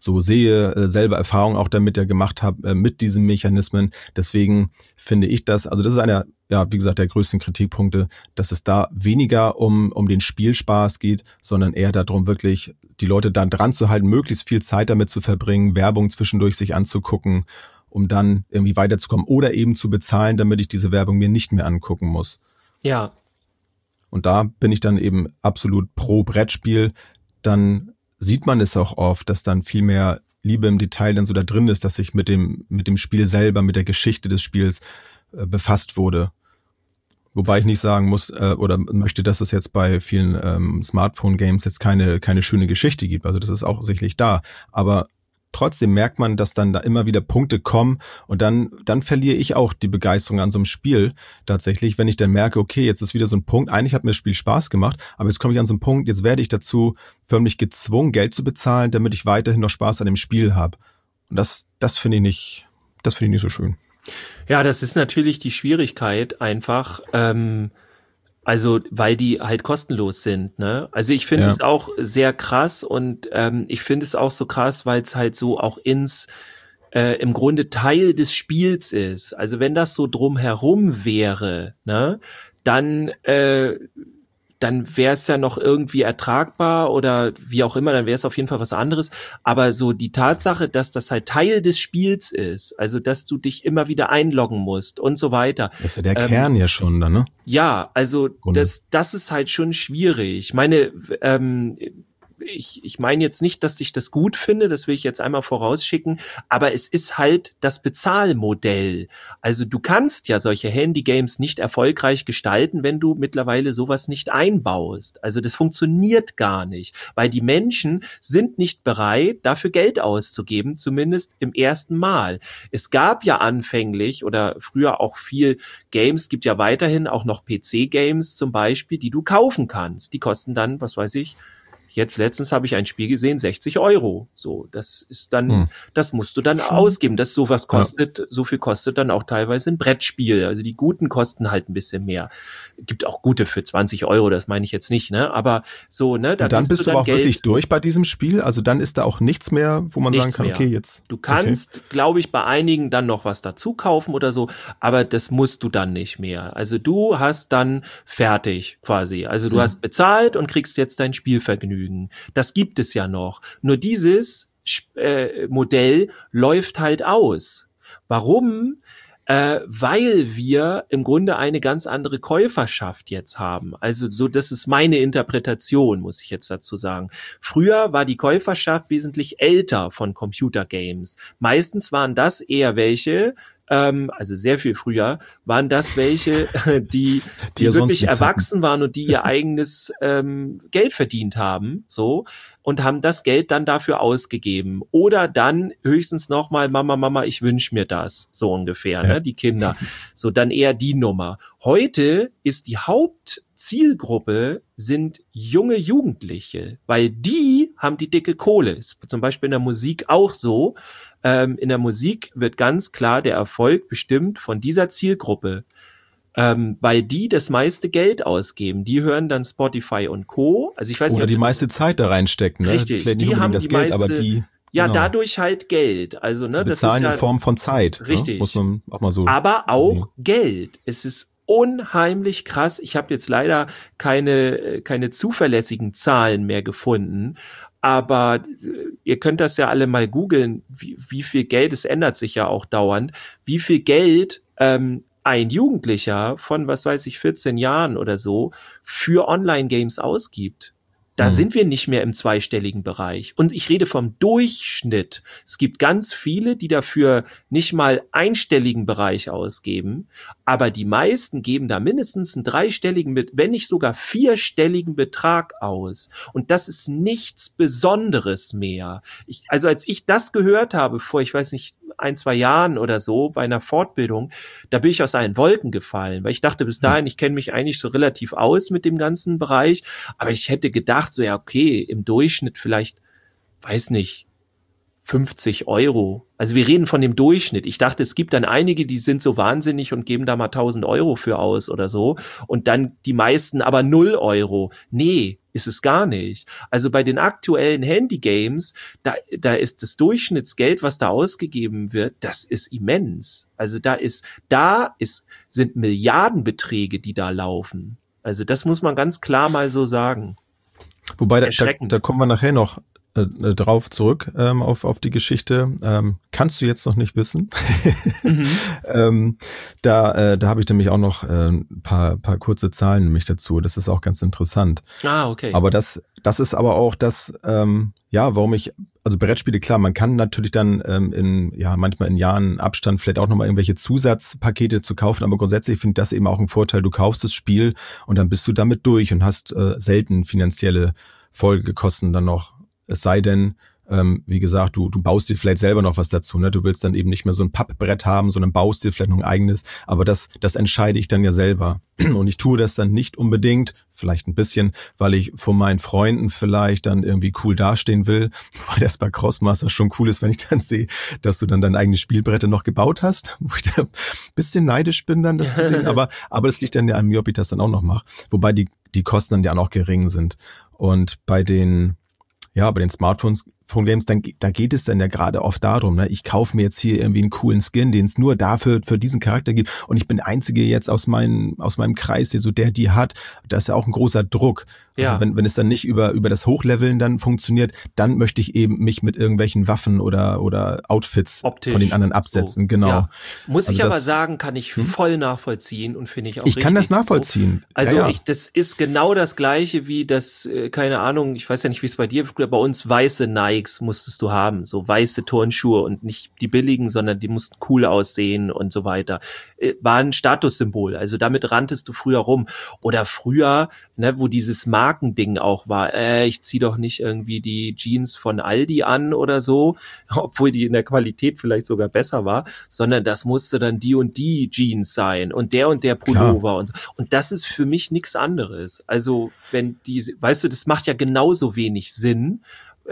sehe, selber Erfahrung auch damit ja gemacht habe, mit diesen Mechanismen. Deswegen finde ich das, also das ist einer, wie gesagt, der größten Kritikpunkte, dass es da weniger um den Spielspaß geht, sondern eher darum, wirklich die Leute dann dran zu halten, möglichst viel Zeit damit zu verbringen, Werbung zwischendurch sich anzugucken, um dann irgendwie weiterzukommen oder eben zu bezahlen, damit ich diese Werbung mir nicht mehr angucken muss. Ja. Und da bin ich dann eben absolut pro Brettspiel. Dann sieht man es auch oft, dass dann viel mehr Liebe im Detail dann so da drin ist, dass sich mit dem Spiel selber, mit der Geschichte des Spiels befasst wurde. Wobei ich nicht sagen muss oder möchte, dass es jetzt bei vielen Smartphone-Games jetzt keine schöne Geschichte gibt. Also das ist auch sicherlich da. Aber trotzdem merkt man, dass dann da immer wieder Punkte kommen und dann verliere ich auch die Begeisterung an so einem Spiel tatsächlich, wenn ich dann merke, okay, jetzt ist wieder so ein Punkt, eigentlich hat mir das Spiel Spaß gemacht, aber jetzt komme ich an so einen Punkt, jetzt werde ich dazu förmlich gezwungen, Geld zu bezahlen, damit ich weiterhin noch Spaß an dem Spiel habe. Und das finde ich nicht so schön. Ja, das ist natürlich die Schwierigkeit einfach, also, weil die halt kostenlos sind, ne? Also ich finde es auch sehr krass und ich finde es auch so krass, weil es halt so auch im Grunde Teil des Spiels ist. Also wenn das so drumherum wäre, ne, dann wäre es ja noch irgendwie ertragbar oder wie auch immer, dann wäre es auf jeden Fall was anderes. Aber so die Tatsache, dass das halt Teil des Spiels ist, also dass du dich immer wieder einloggen musst und so weiter. Das ist ja der Kern ja schon, ne? Ja, also das ist halt schon schwierig. Ich meine, ich meine jetzt nicht, dass ich das gut finde, das will ich jetzt einmal vorausschicken, aber es ist halt das Bezahlmodell. Also du kannst ja solche Handy-Games nicht erfolgreich gestalten, wenn du mittlerweile sowas nicht einbaust. Also das funktioniert gar nicht, weil die Menschen sind nicht bereit, dafür Geld auszugeben, zumindest im ersten Mal. Es gab ja anfänglich oder früher auch viel Games, gibt ja weiterhin auch noch PC-Games zum Beispiel, die du kaufen kannst. Die kosten dann, was weiß ich, jetzt letztens habe ich ein Spiel gesehen, 60 €. So, das ist dann, das musst du dann ausgeben. Dass sowas kostet, so viel kostet dann auch teilweise ein Brettspiel. Also die guten kosten halt ein bisschen mehr. Gibt auch gute für 20 €, das meine ich jetzt nicht, ne? Aber so, ne? Da und dann bist du aber auch Geld wirklich durch bei diesem Spiel? Also dann ist da auch nichts mehr, wo man sagen kann, mehr. Okay, jetzt. Du kannst, glaube ich, bei einigen dann noch was dazu kaufen oder so, aber das musst du dann nicht mehr. Also du hast dann fertig quasi. Also du hast bezahlt und kriegst jetzt dein Spielvergnügen. Das gibt es ja noch. Nur dieses Modell läuft halt aus. Warum? Weil wir im Grunde eine ganz andere Käuferschaft jetzt haben. Also so, das ist meine Interpretation, muss ich jetzt dazu sagen. Früher war die Käuferschaft wesentlich älter von Computergames. Meistens waren das eher welche, also sehr viel früher, waren das welche, die wirklich erwachsen waren und die ihr eigenes Geld verdient haben, so, und haben das Geld dann dafür ausgegeben. Oder dann höchstens nochmal, Mama, ich wünsche mir das, so ungefähr, ne, die Kinder. So, dann eher die Nummer. Heute ist die Zielgruppe sind junge Jugendliche, weil die haben die dicke Kohle. Ist zum Beispiel in der Musik auch so. In der Musik wird ganz klar der Erfolg bestimmt von dieser Zielgruppe, weil die das meiste Geld ausgeben. Die hören dann Spotify und Co. Also ich weiß oder nicht, die meiste Zeit da reinstecken. Ne? Richtig, vielleicht die haben das die Geld, meiste, aber die ja, genau. dadurch halt Geld. Also ne, Sie bezahlen das ist in Form von Zeit. Richtig. Ne? Muss man auch mal so. Aber auch sehen. Geld. Es ist unheimlich krass. Ich habe jetzt leider keine zuverlässigen Zahlen mehr gefunden. Aber ihr könnt das ja alle mal googeln, wie viel Geld, es ändert sich ja auch dauernd, wie viel Geld ein Jugendlicher von, 14 Jahren oder so für Online-Games ausgibt. Da sind wir nicht mehr im zweistelligen Bereich. Und ich rede vom Durchschnitt. Es gibt ganz viele, die dafür nicht mal einstelligen Bereich ausgeben. Aber die meisten geben da mindestens einen dreistelligen, wenn nicht sogar vierstelligen Betrag aus. Und das ist nichts Besonderes mehr. Also als ich das gehört habe vor, 1-2 Jahren oder so bei einer Fortbildung, da bin ich aus allen Wolken gefallen, weil ich dachte bis dahin, ich kenne mich eigentlich so relativ aus mit dem ganzen Bereich, aber ich hätte gedacht, so ja, okay, im Durchschnitt vielleicht, 50 €. Also wir reden von dem Durchschnitt. Ich dachte, es gibt dann einige, die sind so wahnsinnig und geben da mal 1.000 € für aus oder so. Und dann die meisten aber 0 €. Nee, ist es gar nicht. Also bei den aktuellen Handygames, da ist das Durchschnittsgeld, was da ausgegeben wird, das ist immens. Also sind Milliardenbeträge, die da laufen. Also das muss man ganz klar mal so sagen. Wobei, da kommen wir nachher noch drauf zurück auf die Geschichte. Kannst du jetzt noch nicht wissen. Da habe ich nämlich auch noch ein paar kurze Zahlen nämlich dazu. Das ist auch ganz interessant. Okay. Aber das ist aber auch das, warum also Brettspiele, klar, man kann natürlich dann manchmal in Jahren Abstand vielleicht auch nochmal irgendwelche Zusatzpakete zu kaufen, aber grundsätzlich finde ich das eben auch ein Vorteil. Du kaufst das Spiel und dann bist du damit durch und hast selten finanzielle Folgekosten dann noch. Es sei denn, wie gesagt, du baust dir vielleicht selber noch was dazu. Ne? Du willst dann eben nicht mehr so ein Pappbrett haben, sondern baust dir vielleicht noch ein eigenes. Aber das entscheide ich dann ja selber. Und ich tue das dann nicht unbedingt, vielleicht ein bisschen, weil ich vor meinen Freunden vielleicht dann irgendwie cool dastehen will. Weil das bei Crossmaster schon cool ist, wenn ich dann sehe, dass du dann deine eigenen Spielbretter noch gebaut hast. Wo ich da ein bisschen neidisch bin dann, das zu sehen. Aber das liegt dann ja an mir, ob ich das dann auch noch mache. Wobei die Kosten dann ja auch noch gering sind. Und bei den Smartphone-Games, da geht es dann ja gerade oft darum, ne? Ich kaufe mir jetzt hier irgendwie einen coolen Skin, den es nur dafür für diesen Charakter gibt und ich bin der Einzige jetzt aus meinem Kreis, der die hat. Das ist ja auch ein großer Druck. Ja. Also wenn es dann nicht über das Hochleveln dann funktioniert, dann möchte ich eben mich mit irgendwelchen Waffen oder Outfits optisch von den anderen absetzen. So. Genau. Ja. Muss also ich aber sagen, kann ich voll nachvollziehen und finde ich auch richtig. Ich kann das nachvollziehen. So. Also das ist genau das Gleiche wie das, keine Ahnung, ich weiß ja nicht, wie es bei dir früher, bei uns weiße Nikes musstest du haben, so weiße Turnschuhe und nicht die billigen, sondern die mussten cool aussehen und so weiter. War ein Statussymbol, also damit ranntest du früher rum. Oder früher, ne, wo dieses Markending auch war, ich zieh doch nicht irgendwie die Jeans von Aldi an oder so, obwohl die in der Qualität vielleicht sogar besser war, sondern das musste dann die und die Jeans sein und der Pullover und das ist für mich nichts anderes. Also wenn weißt du, das macht ja genauso wenig Sinn,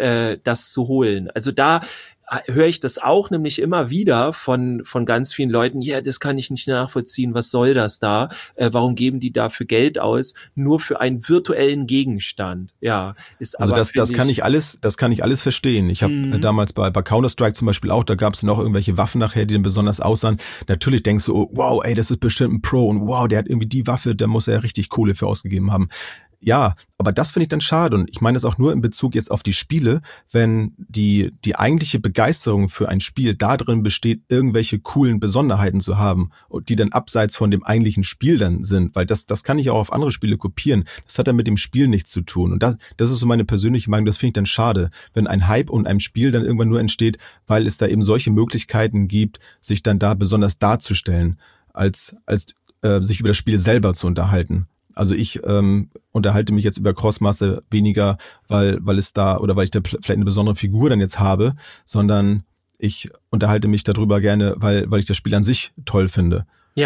das zu holen. Also da höre ich das auch nämlich immer wieder von ganz vielen Leuten, das kann ich nicht nachvollziehen, was soll das da? Warum geben die dafür Geld aus? Nur für einen virtuellen Gegenstand. Ja, ist also aber das kann ich alles verstehen. Ich habe damals bei Counter-Strike zum Beispiel auch, da gab es noch irgendwelche Waffen nachher, die dann besonders aussahen. Natürlich denkst du, oh, wow, ey, das ist bestimmt ein Pro und wow, der hat irgendwie die Waffe, da muss er ja richtig Kohle für ausgegeben haben. Ja, aber das finde ich dann schade und ich meine das auch nur in Bezug jetzt auf die Spiele, wenn die eigentliche Begeisterung für ein Spiel darin besteht, irgendwelche coolen Besonderheiten zu haben und die dann abseits von dem eigentlichen Spiel dann sind, weil das kann ich auch auf andere Spiele kopieren. Das hat dann mit dem Spiel nichts zu tun und das ist so meine persönliche Meinung, das finde ich dann schade, wenn ein Hype und ein Spiel dann irgendwann nur entsteht, weil es da eben solche Möglichkeiten gibt, sich dann da besonders darzustellen, als sich über das Spiel selber zu unterhalten. Also ich unterhalte mich jetzt über Crossmaster weniger, weil ich da vielleicht eine besondere Figur dann jetzt habe, sondern ich unterhalte mich darüber gerne, weil ich das Spiel an sich toll finde. Ja.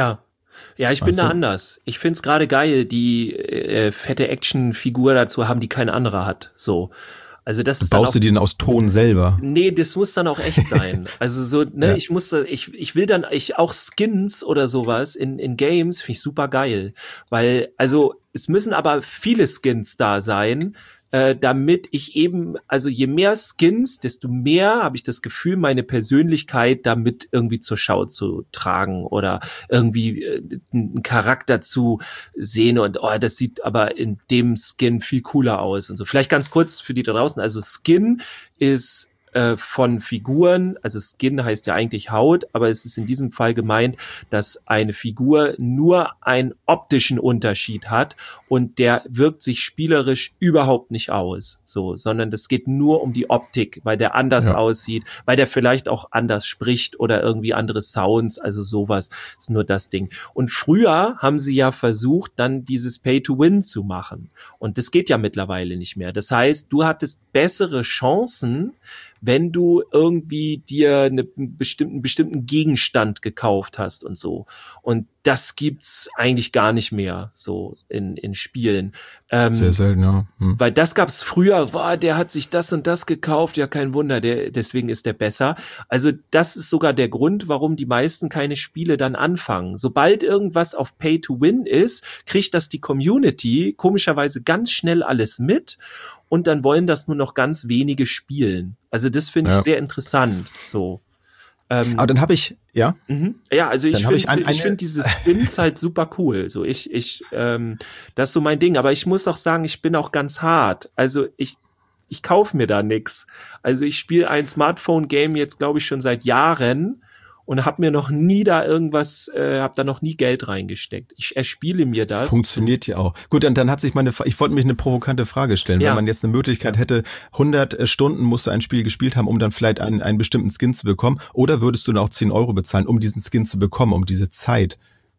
Ja, ich bin da anders. Ich find's gerade geil, die fette Actionfigur dazu haben, die kein anderer hat. So. Also das ist dann baust du die denn aus Ton selber? Nee, das muss dann auch echt sein. Also so, ne, ja. Ich will dann auch Skins oder sowas in Games finde ich super geil. Weil, also es müssen aber viele Skins da sein, damit ich eben, also je mehr Skins, desto mehr habe ich das Gefühl, meine Persönlichkeit damit irgendwie zur Schau zu tragen oder irgendwie einen Charakter zu sehen und das sieht aber in dem Skin viel cooler aus und so. Vielleicht ganz kurz für die da draußen, also Skin ist von Figuren, also Skin heißt ja eigentlich Haut, aber es ist in diesem Fall gemeint, dass eine Figur nur einen optischen Unterschied hat und der wirkt sich spielerisch überhaupt nicht aus, so, sondern das geht nur um die Optik, weil der anders aussieht, weil der vielleicht auch anders spricht oder irgendwie andere Sounds, also sowas ist nur das Ding. Und früher haben sie ja versucht, dann dieses Pay-to-Win zu machen und das geht ja mittlerweile nicht mehr. Das heißt, du hattest bessere Chancen, wenn du irgendwie dir einen bestimmten Gegenstand gekauft hast und so. Und das gibt's eigentlich gar nicht mehr so in Spielen. Sehr selten, ja. Weil das gab's früher, der hat sich das und das gekauft, ja kein Wunder, deswegen ist der besser. Also das ist sogar der Grund, warum die meisten keine Spiele dann anfangen. Sobald irgendwas auf Pay-to-Win ist, kriegt das die Community komischerweise ganz schnell alles mit und dann wollen das nur noch ganz wenige spielen. Also das finde ich sehr interessant, so. Aber dann habe ich, ja? Ja, also ich finde diese Spins halt super cool. So das ist so mein Ding. Aber ich muss auch sagen, ich bin auch ganz hart. Also ich kaufe mir da nix. Also ich spiele ein Smartphone-Game jetzt, glaube ich, schon seit Jahren und habe mir noch nie da irgendwas, habe da noch nie Geld reingesteckt. Ich erspiele mir das. Das funktioniert ja auch. Gut, dann hat sich ich wollte mich eine provokante Frage stellen. Wenn man jetzt eine Möglichkeit hätte, 100 Stunden musst du ein Spiel gespielt haben, um dann vielleicht einen bestimmten Skin zu bekommen, oder würdest du dann auch 10 Euro bezahlen, um diesen Skin zu bekommen, um diese Zeit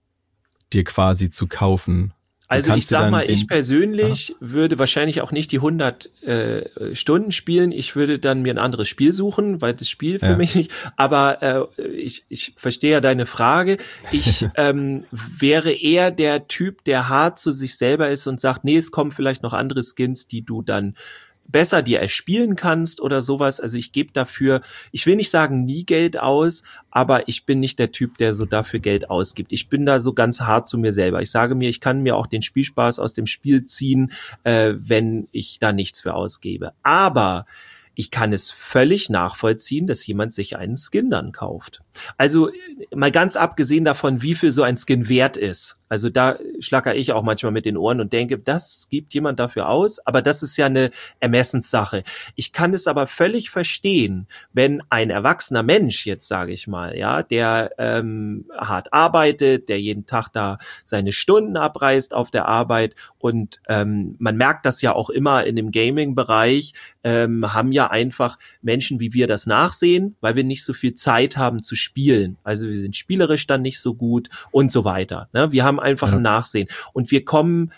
dir quasi zu kaufen? Also ich sag mal, ich persönlich würde wahrscheinlich auch nicht die 100 Stunden spielen. Ich würde dann mir ein anderes Spiel suchen, weil das Spiel für mich nicht. Aber ich verstehe ja deine Frage. Ich wäre eher der Typ, der hart zu sich selber ist und sagt, nee, es kommen vielleicht noch andere Skins, die du dann besser dir erspielen kannst oder sowas. Also ich gebe dafür, ich will nicht sagen nie Geld aus, aber ich bin nicht der Typ, der so dafür Geld ausgibt. Ich bin da so ganz hart zu mir selber. Ich sage mir, ich kann mir auch den Spielspaß aus dem Spiel ziehen, wenn ich da nichts für ausgebe. Aber ich kann es völlig nachvollziehen, dass jemand sich einen Skin dann kauft. Also mal ganz abgesehen davon, wie viel so ein Skin wert ist. Also da schlackere ich auch manchmal mit den Ohren und denke, das gibt jemand dafür aus, aber das ist ja eine Ermessenssache. Ich kann es aber völlig verstehen, wenn ein erwachsener Mensch, jetzt sage ich mal, ja, der hart arbeitet, der jeden Tag da seine Stunden abreißt auf der Arbeit und man merkt das ja auch immer in dem Gaming-Bereich, haben ja einfach Menschen wie wir das nachsehen, weil wir nicht so viel Zeit haben zu spielen. Also wir sind spielerisch dann nicht so gut und so weiter. Ne? Wir haben einfach ein Nachsehen und wir kommen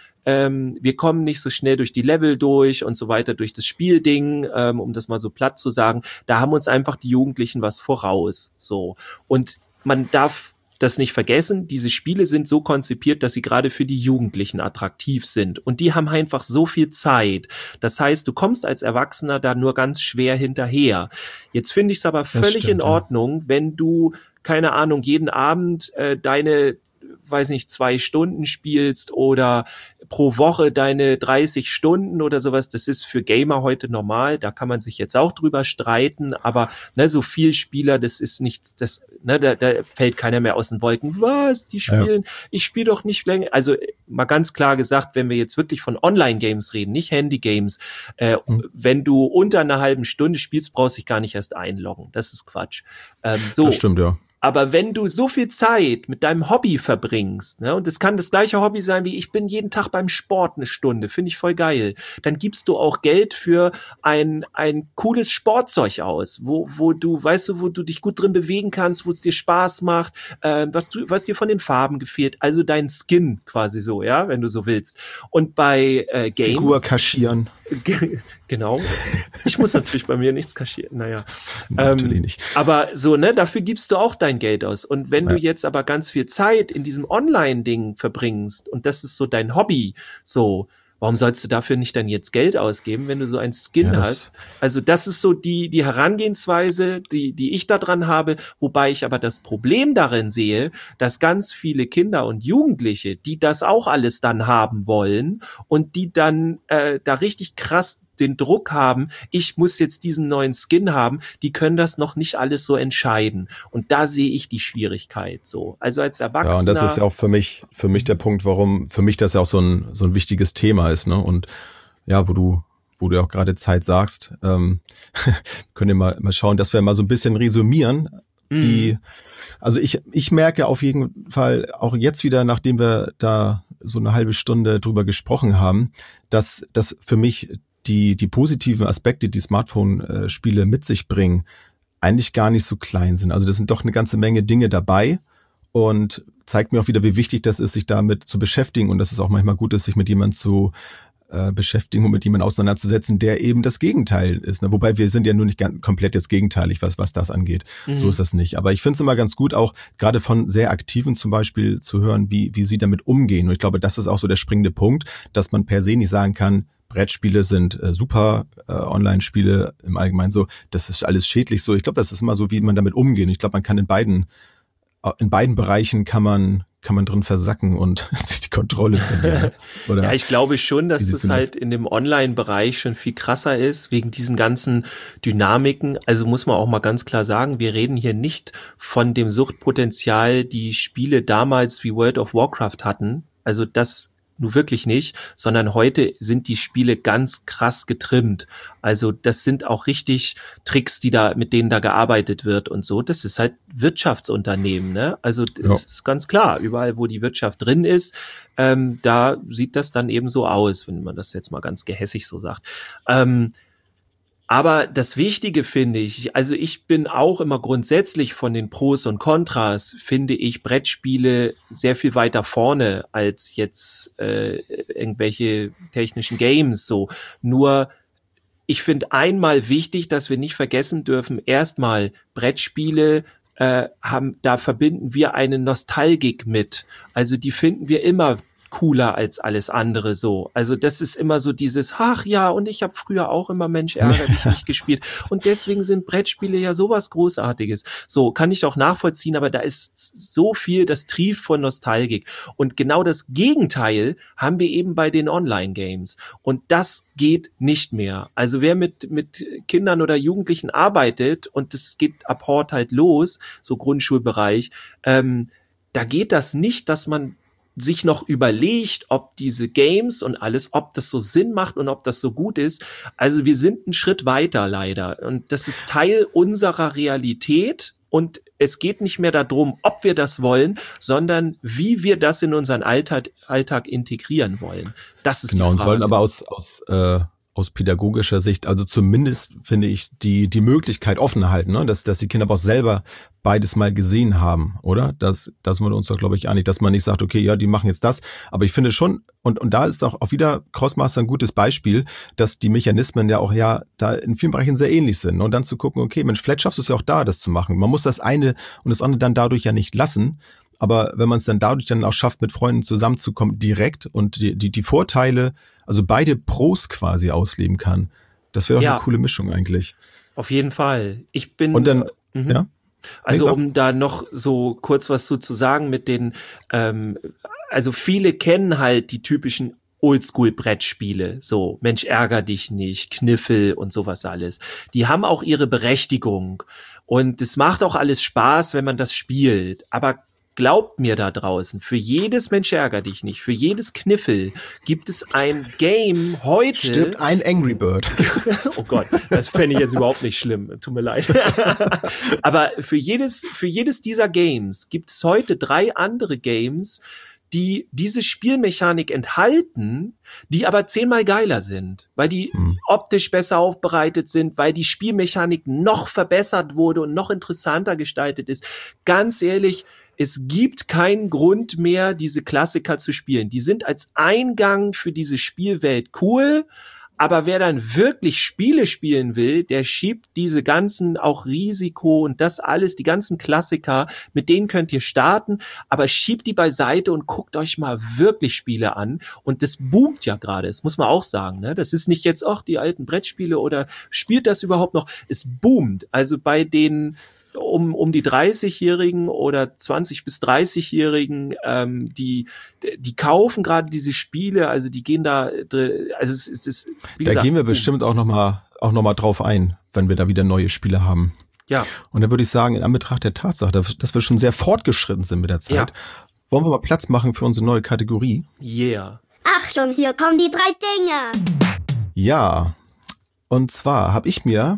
nicht so schnell durch die Level durch und so weiter, durch das Spielding, um das mal so platt zu sagen. Da haben uns einfach die Jugendlichen was voraus. So. Und man darf das nicht vergessen, diese Spiele sind so konzipiert, dass sie gerade für die Jugendlichen attraktiv sind. Und die haben einfach so viel Zeit. Das heißt, du kommst als Erwachsener da nur ganz schwer hinterher. Jetzt finde ich es aber völlig in Ordnung, wenn du, keine Ahnung, jeden Abend deine 2 Stunden spielst oder pro Woche deine 30 Stunden oder sowas, das ist für Gamer heute normal, da kann man sich jetzt auch drüber streiten, aber so viel Spieler, das ist nicht, da fällt keiner mehr aus den Wolken. Was, die spielen, ich spiele doch nicht länger, also mal ganz klar gesagt, wenn wir jetzt wirklich von Online-Games reden, nicht Handy-Games, wenn du unter einer halben Stunde spielst, brauchst du dich gar nicht erst einloggen, das ist Quatsch. So. Das stimmt, ja. Aber wenn du so viel Zeit mit deinem Hobby verbringst, ne, und das kann das gleiche Hobby sein, wie ich bin jeden Tag beim Sport 1 Stunde, finde ich voll geil, dann gibst du auch Geld für ein cooles Sportzeug aus, wo du, weißt du, wo du dich gut drin bewegen kannst, wo es dir Spaß macht, was dir von den Farben gefällt, also dein Skin quasi so, ja, wenn du so willst. Und bei Games... Figur kaschieren. Genau. Ich muss natürlich bei mir nichts kaschieren. Naja. Natürlich nicht. Aber so, ne, dafür gibst du auch dein Geld aus. Und wenn du jetzt aber ganz viel Zeit in diesem Online-Ding verbringst und das ist so dein Hobby, so, warum sollst du dafür nicht dann jetzt Geld ausgeben, wenn du so einen Skin hast? Also das ist so die Herangehensweise, die ich da dran habe, wobei ich aber das Problem darin sehe, dass ganz viele Kinder und Jugendliche, die das auch alles dann haben wollen und die dann da richtig krass den Druck haben, ich muss jetzt diesen neuen Skin haben, die können das noch nicht alles so entscheiden. Und da sehe ich die Schwierigkeit so. Also als Erwachsener. Ja, und das ist ja auch für mich der Punkt, warum für mich das ja auch so ein wichtiges Thema ist, ne? Und ja, wo du auch gerade Zeit sagst, können wir mal schauen, dass wir mal so ein bisschen resümieren, wie, also ich merke auf jeden Fall auch jetzt wieder, nachdem wir da so eine halbe Stunde drüber gesprochen haben, dass für mich die positiven Aspekte, die Smartphone-Spiele mit sich bringen, eigentlich gar nicht so klein sind. Also das sind doch eine ganze Menge Dinge dabei und zeigt mir auch wieder, wie wichtig das ist, sich damit zu beschäftigen und dass es auch manchmal gut ist, sich mit jemandem zu beschäftigen und mit jemandem auseinanderzusetzen, der eben das Gegenteil ist. Ne? Wobei wir sind ja nur nicht ganz komplett jetzt gegenteilig, was das angeht. So ist das nicht. Aber ich finde es immer ganz gut, auch gerade von sehr Aktiven zum Beispiel zu hören, wie sie damit umgehen. Und ich glaube, das ist auch so der springende Punkt, dass man per se nicht sagen kann, Brettspiele sind super, Online-Spiele im Allgemeinen so, das ist alles schädlich so. Ich glaube, das ist immer so, wie man damit umgeht. Ich glaube, man kann in beiden Bereichen kann man drin versacken und sich die Kontrolle verlieren. Oder? Ja, ich glaube schon, dass das halt in dem Online-Bereich schon viel krasser ist, wegen diesen ganzen Dynamiken. Also muss man auch mal ganz klar sagen, wir reden hier nicht von dem Suchtpotenzial, die Spiele damals wie World of Warcraft hatten. Also das nur wirklich nicht, sondern heute sind die Spiele ganz krass getrimmt. Also das sind auch richtig Tricks, mit denen da gearbeitet wird und so. Das ist halt Wirtschaftsunternehmen, ne? Also das ist ganz klar, überall wo die Wirtschaft drin ist, da sieht das dann eben so aus, wenn man das jetzt mal ganz gehässig so sagt. Aber das Wichtige finde ich, also ich bin auch immer grundsätzlich von den Pros und Kontras, finde ich Brettspiele sehr viel weiter vorne als jetzt irgendwelche technischen Games so. Nur ich finde einmal wichtig, dass wir nicht vergessen dürfen, erstmal Brettspiele da verbinden wir eine Nostalgik mit. Also die finden wir immer cooler als alles andere so. Also das ist immer so dieses, ach ja, und ich habe früher auch immer Mensch ärger dich nicht gespielt. Und deswegen sind Brettspiele ja sowas Großartiges. So, kann ich auch nachvollziehen, aber da ist so viel das Trief von Nostalgik. Und genau das Gegenteil haben wir eben bei den Online-Games. Und das geht nicht mehr. Also wer mit Kindern oder Jugendlichen arbeitet, und das geht ab Hort halt los, so Grundschulbereich, da geht das nicht, dass man sich noch überlegt, ob diese Games und alles, ob das so Sinn macht und ob das so gut ist. Also wir sind einen Schritt weiter leider. Und das ist Teil unserer Realität. Und es geht nicht mehr darum, ob wir das wollen, sondern wie wir das in unseren Alltag integrieren wollen. Das ist genau, die Frage. Und sollen aber aus pädagogischer Sicht, also zumindest finde ich die Möglichkeit offen halten, ne? dass die Kinder aber auch selber beides mal gesehen haben, oder? Das sind wir uns doch, glaube ich, einig, dass man nicht sagt, okay, ja, die machen jetzt das. Aber ich finde schon, und da ist auch wieder Crossmaster ein gutes Beispiel, dass die Mechanismen ja auch da in vielen Bereichen sehr ähnlich sind. Und dann zu gucken, okay, Mensch, vielleicht schaffst du es ja auch da, das zu machen. Man muss das eine und das andere dann dadurch ja nicht lassen. Aber wenn man es dann dadurch dann auch schafft, mit Freunden zusammenzukommen direkt und die Vorteile, also beide Pros quasi ausleben kann, das wäre doch eine coole Mischung eigentlich. Auf jeden Fall. Ich bin... Und dann, ja? Also um da noch so kurz was zu sagen mit den, also viele kennen halt die typischen Oldschool-Brettspiele, so Mensch ärger dich nicht, Kniffel und sowas alles. Die haben auch ihre Berechtigung und es macht auch alles Spaß, wenn man das spielt, aber glaubt mir da draußen, für jedes Mensch ärger dich nicht, für jedes Kniffel gibt es ein Game heute. Stimmt, ein Angry Bird. Oh Gott, das fände ich jetzt überhaupt nicht schlimm, tut mir leid. Aber für jedes dieser Games gibt es heute 3 andere Games, die diese Spielmechanik enthalten, die aber 10-mal geiler sind, weil die optisch besser aufbereitet sind, weil die Spielmechanik noch verbessert wurde und noch interessanter gestaltet ist. Ganz ehrlich, es gibt keinen Grund mehr, diese Klassiker zu spielen. Die sind als Eingang für diese Spielwelt cool, Aber wer dann wirklich Spiele spielen will, der schiebt diese ganzen auch Risiko und das alles, die ganzen Klassiker, mit denen könnt ihr starten, aber schiebt die beiseite und guckt euch mal wirklich Spiele an. Und das boomt ja gerade, das muss man auch sagen. Ne? Das ist nicht jetzt, die alten Brettspiele oder spielt das überhaupt noch? Es boomt. Also bei den um die 30-Jährigen oder 20- bis 30-Jährigen, die kaufen gerade diese Spiele, also die gehen da, also es ist, wie da gesagt, gehen wir bestimmt auch noch mal drauf ein, wenn wir da wieder neue Spiele haben. Ja. Und dann würde ich sagen, in Anbetracht der Tatsache, dass wir schon sehr fortgeschritten sind mit der Zeit, wollen wir mal Platz machen für unsere neue Kategorie? Yeah. Achtung, hier kommen die 3 Dinge. Ja, und zwar habe ich mir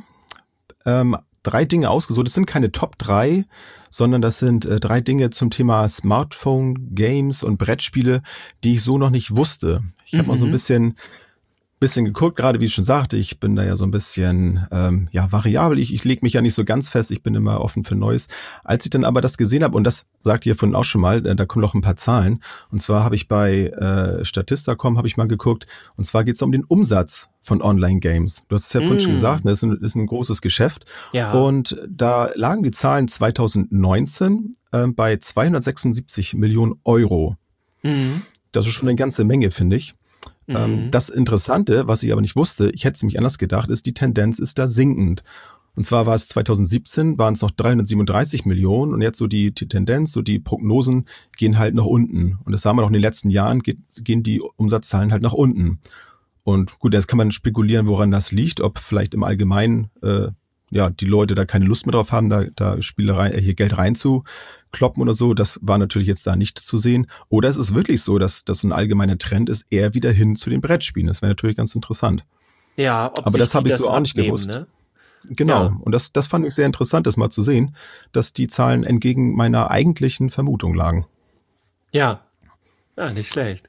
3 Dinge ausgesucht. Das sind keine Top 3, sondern das sind 3 Dinge zum Thema Smartphone, Games und Brettspiele, die ich so noch nicht wusste. Ich habe mal so ein bisschen geguckt, gerade wie ich schon sagte, ich bin da ja so ein bisschen variabel. Ich lege mich ja nicht so ganz fest, ich bin immer offen für Neues. Als ich dann aber das gesehen habe, und das sagte ihr vorhin auch schon mal, da kommen noch ein paar Zahlen. Und zwar habe ich bei Statista.com habe ich mal geguckt, und zwar geht es um den Umsatz von Online-Games. Du hast es ja vorhin schon gesagt, das ist ein großes Geschäft. Ja. Und da lagen die Zahlen 2019 bei 276 Millionen Euro. Das ist schon eine ganze Menge, finde ich. Das Interessante, was ich aber nicht wusste, ich hätte es nämlich anders gedacht, ist, die Tendenz ist da sinkend. Und zwar war es 2017, waren es noch 337 Millionen und jetzt so die Tendenz, so die Prognosen gehen halt nach unten. Und das haben wir noch in den letzten Jahren, gehen die Umsatzzahlen halt nach unten. Und gut, jetzt kann man spekulieren, woran das liegt, ob vielleicht im Allgemeinen die Leute da keine Lust mehr drauf haben, da hier Geld reinzukloppen oder so. Das war natürlich jetzt da nicht zu sehen. Oder es ist wirklich so, dass das ein allgemeiner Trend ist, eher wieder hin zu den Brettspielen. Das wäre natürlich ganz interessant. Ja, aber das habe ich so auch nicht gewusst. Ne? Genau. Ja. Und das fand ich sehr interessant, das mal zu sehen, dass die Zahlen entgegen meiner eigentlichen Vermutung lagen. Ja, nicht schlecht.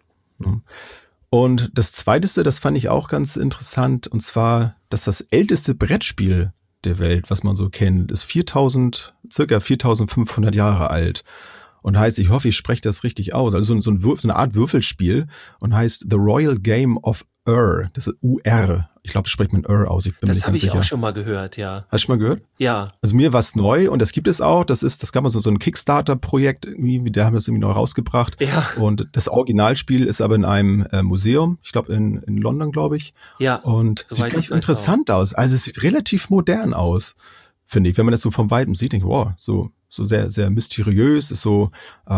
Und das Zweiteste, das fand ich auch ganz interessant, und zwar, dass das älteste Brettspiel der Welt, was man so kennt, ist circa 4500 Jahre alt. Und heißt, ich hoffe, ich spreche das richtig aus, also so eine Art Würfelspiel und heißt The Royal Game of Ur. Das ist UR. Ich glaube, das spricht man Ur aus. Ich bin mir nicht ganz sicher. Das habe ich auch schon mal gehört, ja. Hast du schon mal gehört? Ja. Also mir war es neu und das gibt es auch. Das gab mal so ein Kickstarter-Projekt, irgendwie, da haben wir es irgendwie neu rausgebracht. Ja. Und das Originalspiel ist aber in einem Museum, ich glaube in London, glaube ich. Ja. Und sieht ganz interessant aus. Also es sieht relativ modern aus, finde ich. Wenn man das so vom Weitem sieht, denke ich, wow, so sehr, sehr mysteriös, ist so,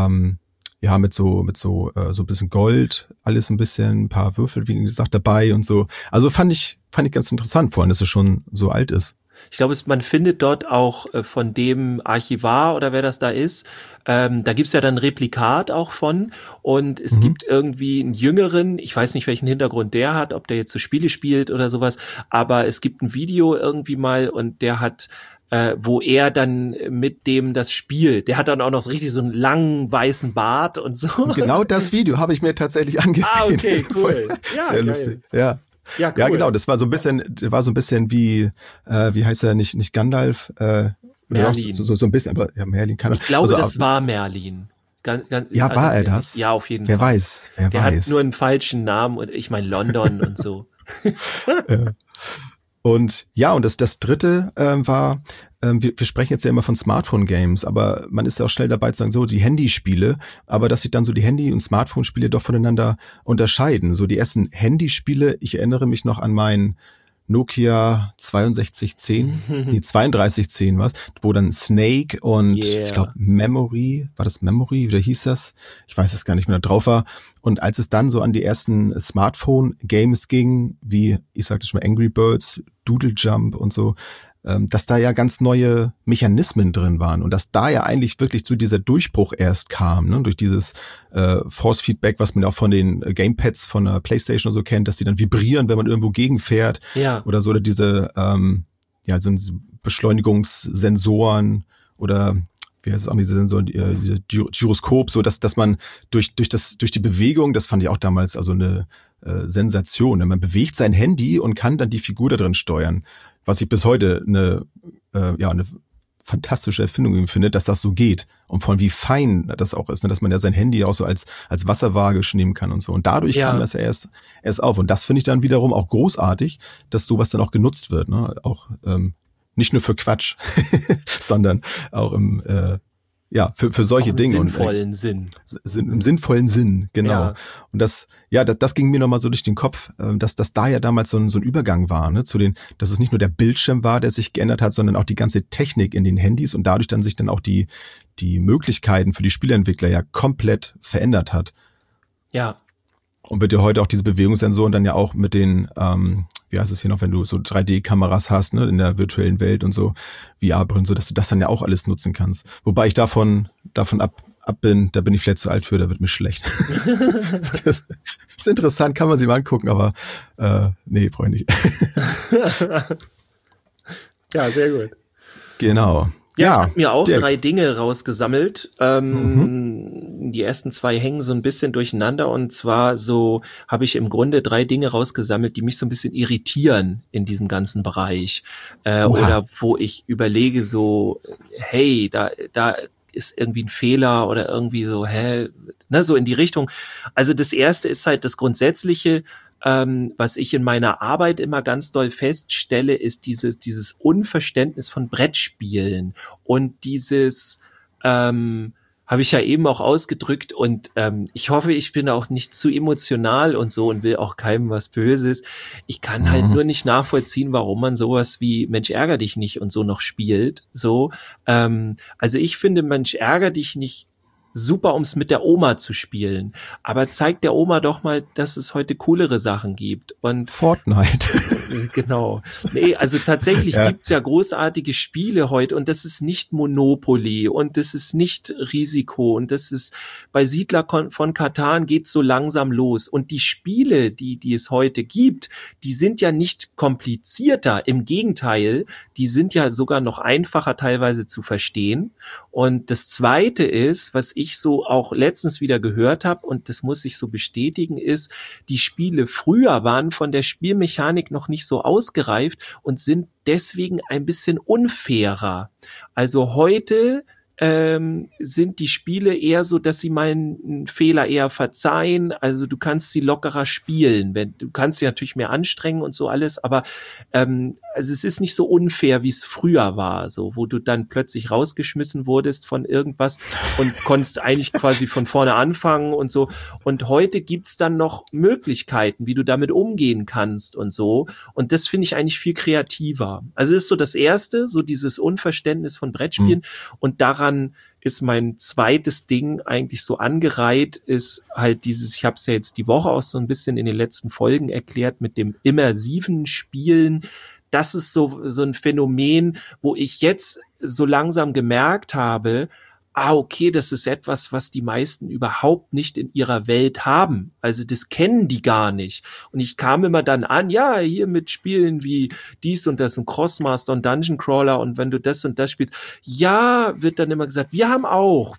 mit so ein bisschen Gold, alles ein bisschen, ein paar Würfel, wie gesagt, dabei und so. Also fand ich ganz interessant, vor allem, dass es schon so alt ist. Ich glaube, man findet dort auch von dem Archivar oder wer das da ist, da gibt's ja dann ein Replikat auch von, und es gibt irgendwie einen Jüngeren, ich weiß nicht, welchen Hintergrund der hat, ob der jetzt so Spiele spielt oder sowas, aber es gibt ein Video irgendwie mal und der hat wo er dann mit dem das spielt. Der hat dann auch noch so richtig so einen langen weißen Bart und so. Genau das Video habe ich mir tatsächlich angesehen. Ah, okay, cool. Ja, sehr geil. Lustig. Ja. Ja, cool. Ja, genau. Das war so ein bisschen wie heißt er nicht Gandalf? Merlin. So ein bisschen, aber ja, Merlin kann. Ich glaube, das war Merlin. Ja, war er das? Ja, auf jeden Wer Fall. Weiß. Der hat nur einen falschen Namen und ich meine London und so. Ja. Und ja, und das Dritte war, wir sprechen jetzt ja immer von Smartphone-Games, aber man ist ja auch schnell dabei zu sagen, so die Handyspiele, aber dass sich dann so die Handy- und Smartphone-Spiele doch voneinander unterscheiden. So die ersten Handyspiele, ich erinnere mich noch an meinen Nokia 6210, die 3210 was, wo dann Snake und ich glaube Memory, war das Memory, wie hieß das? Ich weiß es gar nicht mehr, drauf war. Und als es dann so an die ersten Smartphone-Games ging, wie, ich sagte schon mal, Angry Birds, Doodle Jump und so, dass da ja ganz neue Mechanismen drin waren und dass da ja eigentlich wirklich zu dieser Durchbruch erst kam, ne? Durch dieses Force-Feedback, was man auch von den Gamepads von der PlayStation oder so kennt, dass die dann vibrieren, wenn man irgendwo gegenfährt oder so, oder diese so Beschleunigungssensoren oder wie heißt es auch, diese Sensoren, diese Gyroskop, so dass man durch die Bewegung, das fand ich auch damals also eine Sensation. Man bewegt sein Handy und kann dann die Figur da drin steuern. Was ich bis heute eine fantastische Erfindung findet, dass das so geht. Und vor allem wie fein das auch ist, ne? Dass man ja sein Handy auch so als Wasserwaage nehmen kann und so. Und dadurch kam das ja erst auf. Und das finde ich dann wiederum auch großartig, dass sowas dann auch genutzt wird. Ne? Auch nicht nur für Quatsch, sondern auch für solche Dinge. Im sinnvollen Sinn. Im sinnvollen Sinn, genau. Ja. Und das ging mir nochmal so durch den Kopf, dass das da ja damals so ein Übergang war, ne, dass es nicht nur der Bildschirm war, der sich geändert hat, sondern auch die ganze Technik in den Handys und dadurch dann sich dann auch die Möglichkeiten für die Spieleentwickler ja komplett verändert hat. Ja. Und wird ja heute auch diese Bewegungssensoren dann ja auch mit den, wie heißt es hier noch, wenn du so 3D-Kameras hast, ne, in der virtuellen Welt und so, VR-Brillen, so, dass du das dann ja auch alles nutzen kannst. Wobei ich davon ab bin, da bin ich vielleicht zu alt für, da wird mir schlecht. Das ist interessant, kann man sich mal angucken, aber nee, brauche ich nicht. Ja, sehr gut. Genau. Ja, ich habe mir auch 3 Dinge rausgesammelt. Die ersten 2 hängen so ein bisschen durcheinander und zwar so habe ich im Grunde 3 Dinge rausgesammelt, die mich so ein bisschen irritieren in diesem ganzen Bereich. Oder wo ich überlege so, hey, da ist irgendwie ein Fehler oder irgendwie so, so in die Richtung. Also das erste ist halt das Grundsätzliche, was ich in meiner Arbeit immer ganz doll feststelle, ist dieses Unverständnis von Brettspielen und dieses habe ich ja eben auch ausgedrückt und ich hoffe, ich bin auch nicht zu emotional und so und will auch keinem was Böses. Ich kann halt nur nicht nachvollziehen, warum man sowas wie Mensch, ärger dich nicht und so noch spielt. So, also ich finde Mensch, ärger dich nicht super, um es mit der Oma zu spielen. Aber zeigt der Oma doch mal, dass es heute coolere Sachen gibt. Und Fortnite. Genau. Nee, also tatsächlich gibt's ja großartige Spiele heute und das ist nicht Monopoly und das ist nicht Risiko und das ist bei Siedler von Catan geht's so langsam los. Und die Spiele, die es heute gibt, die sind ja nicht komplizierter. Im Gegenteil, die sind ja sogar noch einfacher teilweise zu verstehen. Und das Zweite ist, was ich so auch letztens wieder gehört habe, und das muss ich so bestätigen, ist, die Spiele früher waren von der Spielmechanik noch nicht so ausgereift und sind deswegen ein bisschen unfairer. Also heute sind die Spiele eher so, dass sie mal einen Fehler eher verzeihen. Also du kannst sie lockerer spielen. Du kannst sie natürlich mehr anstrengen und so alles, aber also es ist nicht so unfair, wie es früher war, so wo du dann plötzlich rausgeschmissen wurdest von irgendwas und konntest eigentlich quasi von vorne anfangen und so. Und heute gibt's dann noch Möglichkeiten, wie du damit umgehen kannst und so. Und das finde ich eigentlich viel kreativer. Also das ist so das Erste, so dieses Unverständnis von Brettspielen. Und daran ist mein zweites Ding eigentlich so angereiht, ist halt dieses, ich habe es ja jetzt die Woche auch so ein bisschen in den letzten Folgen erklärt, mit dem immersiven Spielen. Das ist so ein Phänomen, wo ich jetzt so langsam gemerkt habe, okay, das ist etwas, was die meisten überhaupt nicht in ihrer Welt haben. Also das kennen die gar nicht. Und ich kam immer dann an, ja, hier mit Spielen wie dies und das und Crossmaster und Dungeon Crawler und wenn du das und das spielst, ja, wird dann immer gesagt, wir haben auch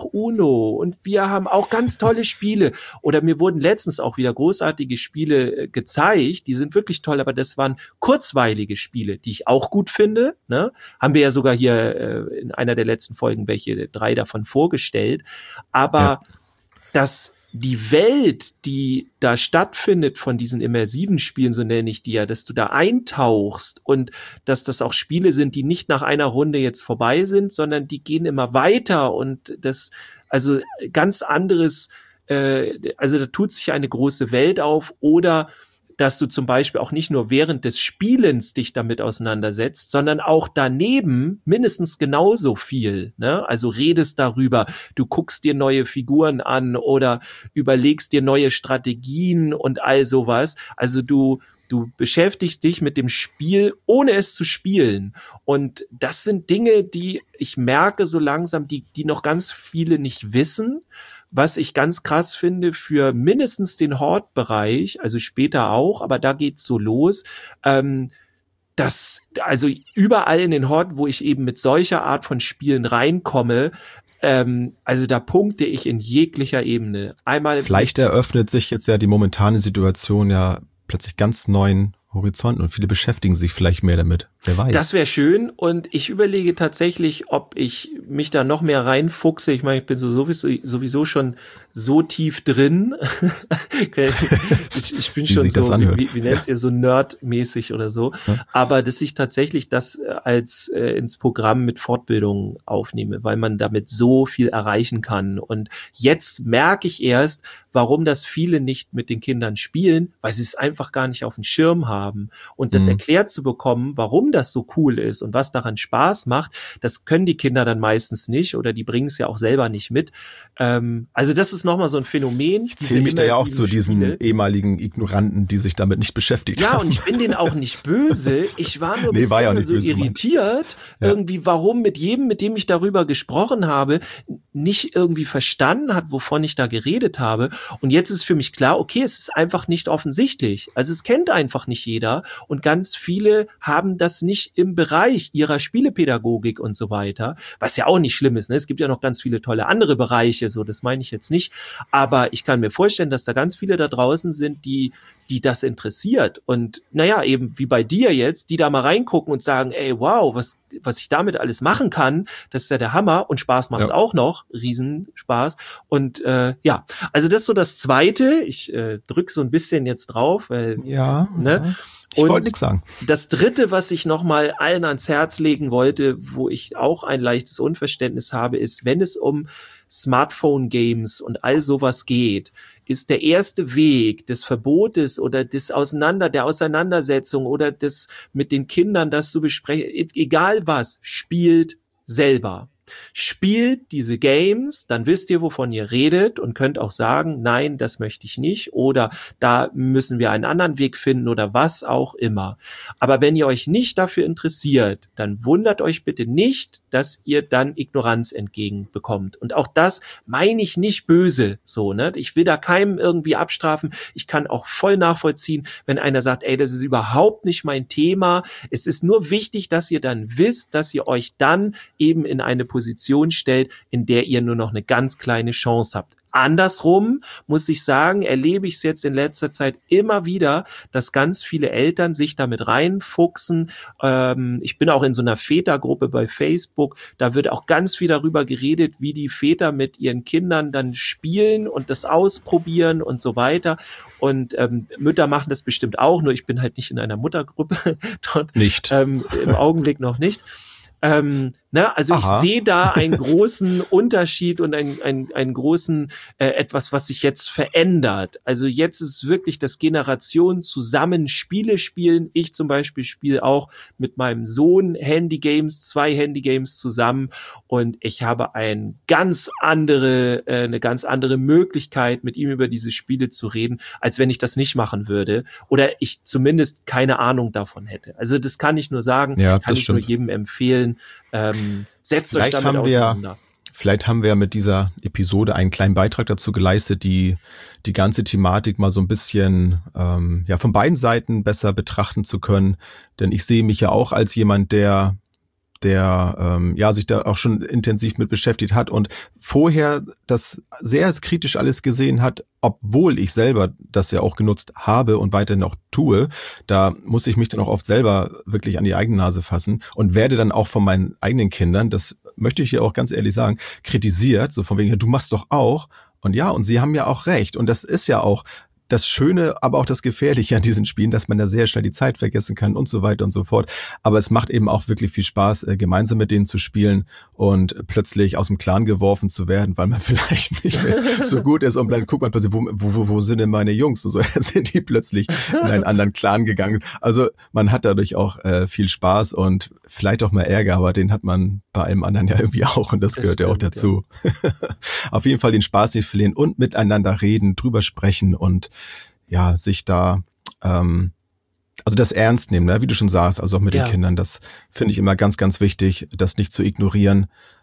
Uno und wir haben auch ganz tolle Spiele. Oder mir wurden letztens auch wieder großartige Spiele gezeigt, die sind wirklich toll, aber das waren kurzweilige Spiele, die ich auch gut finde. Ne? Haben wir ja sogar hier in einer der letzten Folgen welche 3 davon vorgestellt, aber dass die Welt, die da stattfindet von diesen immersiven Spielen, so nenne ich die ja, dass du da eintauchst und dass das auch Spiele sind, die nicht nach einer Runde jetzt vorbei sind, sondern die gehen immer weiter und das, also ganz anderes, also da tut sich eine große Welt auf oder dass du zum Beispiel auch nicht nur während des Spielens dich damit auseinandersetzt, sondern auch daneben mindestens genauso viel. Ne? Also redest darüber, du guckst dir neue Figuren an oder überlegst dir neue Strategien und all sowas. Also du beschäftigst dich mit dem Spiel, ohne es zu spielen. Und das sind Dinge, die ich merke so langsam, die noch ganz viele nicht wissen. Was ich ganz krass finde für mindestens den Horde-Bereich, also später auch, aber da geht's so los, dass also überall in den Horden, wo ich eben mit solcher Art von Spielen reinkomme, also da punkte ich in jeglicher Ebene. Einmal vielleicht eröffnet sich jetzt ja die momentane Situation ja plötzlich ganz neuen Horizonten und viele beschäftigen sich vielleicht mehr damit. Wer weiß. Das wäre schön und ich überlege tatsächlich, ob ich mich da noch mehr reinfuchse. Ich meine, ich bin sowieso schon so tief drin. ich bin schon so, wie nennt ihr, so nerdmäßig oder so. Ja. Aber dass ich tatsächlich das als ins Programm mit Fortbildung aufnehme, weil man damit so viel erreichen kann. Und jetzt merke ich erst, warum das viele nicht mit den Kindern spielen, weil sie es einfach gar nicht auf dem Schirm haben. Und das erklärt zu bekommen, warum das so cool ist und was daran Spaß macht, das können die Kinder dann meistens nicht oder die bringen es ja auch selber nicht mit. Also das ist nochmal so ein Phänomen. Ich zähle mich da ja auch zu diesen ehemaligen Ignoranten, die sich damit nicht beschäftigt haben. Ja, und ich bin denen auch nicht böse. Ich war nur bisher so irritiert, irgendwie, warum mit jedem, mit dem ich darüber gesprochen habe, nicht irgendwie verstanden hat, wovon ich da geredet habe. Und jetzt ist für mich klar, okay, es ist einfach nicht offensichtlich. Also es kennt einfach nicht jeder und ganz viele haben das nicht im Bereich ihrer Spielepädagogik und so weiter, was ja auch nicht schlimm ist, ne? Es gibt ja noch ganz viele tolle andere Bereiche, so, das meine ich jetzt nicht, aber ich kann mir vorstellen, dass da ganz viele da draußen sind, die das interessiert und naja, eben wie bei dir jetzt, die da mal reingucken und sagen, ey, wow, was ich damit alles machen kann, das ist ja der Hammer und Spaß macht's auch noch, Riesenspaß und ja, also das ist so das Zweite, ich drück so ein bisschen jetzt drauf, weil, ne? Ich wollte nichts sagen. Das Dritte, was ich nochmal allen ans Herz legen wollte, wo ich auch ein leichtes Unverständnis habe, ist, wenn es um Smartphone-Games und all sowas geht, ist der erste Weg des Verbotes oder der Auseinandersetzung oder des mit den Kindern das zu besprechen, egal was, spielt selber. Spielt diese Games, dann wisst ihr, wovon ihr redet und könnt auch sagen, nein, das möchte ich nicht oder da müssen wir einen anderen Weg finden oder was auch immer. Aber wenn ihr euch nicht dafür interessiert, dann wundert euch bitte nicht, dass ihr dann Ignoranz entgegenbekommt. Und auch das meine ich nicht böse, so, ne? Ich will da keinem irgendwie abstrafen. Ich kann auch voll nachvollziehen, wenn einer sagt, ey, das ist überhaupt nicht mein Thema. Es ist nur wichtig, dass ihr dann wisst, dass ihr euch dann eben in eine Position stellt, in der ihr nur noch eine ganz kleine Chance habt. Andersrum muss ich sagen, erlebe ich es jetzt in letzter Zeit immer wieder, dass ganz viele Eltern sich damit reinfuchsen. Ich bin auch in so einer Vätergruppe bei Facebook, da wird auch ganz viel darüber geredet, wie die Väter mit ihren Kindern dann spielen und das ausprobieren und so weiter. Und Mütter machen das bestimmt auch, nur ich bin halt nicht in einer Muttergruppe dort. Nicht. Im Augenblick noch nicht. Also ich sehe da einen großen Unterschied und einen großen etwas, was sich jetzt verändert. Also jetzt ist wirklich, dass Generationen zusammen Spiele spielen. Ich zum Beispiel spiele auch mit meinem Sohn 2 Handygames zusammen und ich habe eine ganz andere Möglichkeit, mit ihm über diese Spiele zu reden, als wenn ich das nicht machen würde oder ich zumindest keine Ahnung davon hätte. Also das kann ich nur sagen, kann ich nur jedem empfehlen. Setzt euch damit auseinander. Vielleicht haben wir mit dieser Episode einen kleinen Beitrag dazu geleistet, die ganze Thematik mal so ein bisschen von beiden Seiten besser betrachten zu können. Denn ich sehe mich ja auch als jemand, der sich da auch schon intensiv mit beschäftigt hat und vorher das sehr kritisch alles gesehen hat, obwohl ich selber das ja auch genutzt habe und weiterhin auch tue. Da muss ich mich dann auch oft selber wirklich an die eigene Nase fassen und werde dann auch von meinen eigenen Kindern, das möchte ich hier auch ganz ehrlich sagen, kritisiert, so von wegen, du machst doch auch. Und ja, und sie haben ja auch recht. Und das ist ja auch das Schöne, aber auch das Gefährliche an diesen Spielen, dass man da sehr schnell die Zeit vergessen kann und so weiter und so fort. Aber es macht eben auch wirklich viel Spaß, gemeinsam mit denen zu spielen und plötzlich aus dem Clan geworfen zu werden, weil man vielleicht nicht mehr so gut ist. Und dann guckt man plötzlich, wo sind denn meine Jungs? Und so sind die plötzlich in einen anderen Clan gegangen. Also man hat dadurch auch viel Spaß und vielleicht auch mal Ärger, aber den hat man bei allem anderen ja irgendwie auch und das gehört stimmt, ja auch dazu. Ja. Auf jeden Fall den Spaß nicht verlieren und miteinander reden, drüber sprechen und ja, sich da, also das ernst nehmen, ne? Wie du schon sagst, also auch mit den Kindern, das finde ich immer ganz, ganz wichtig, das nicht zu ignorieren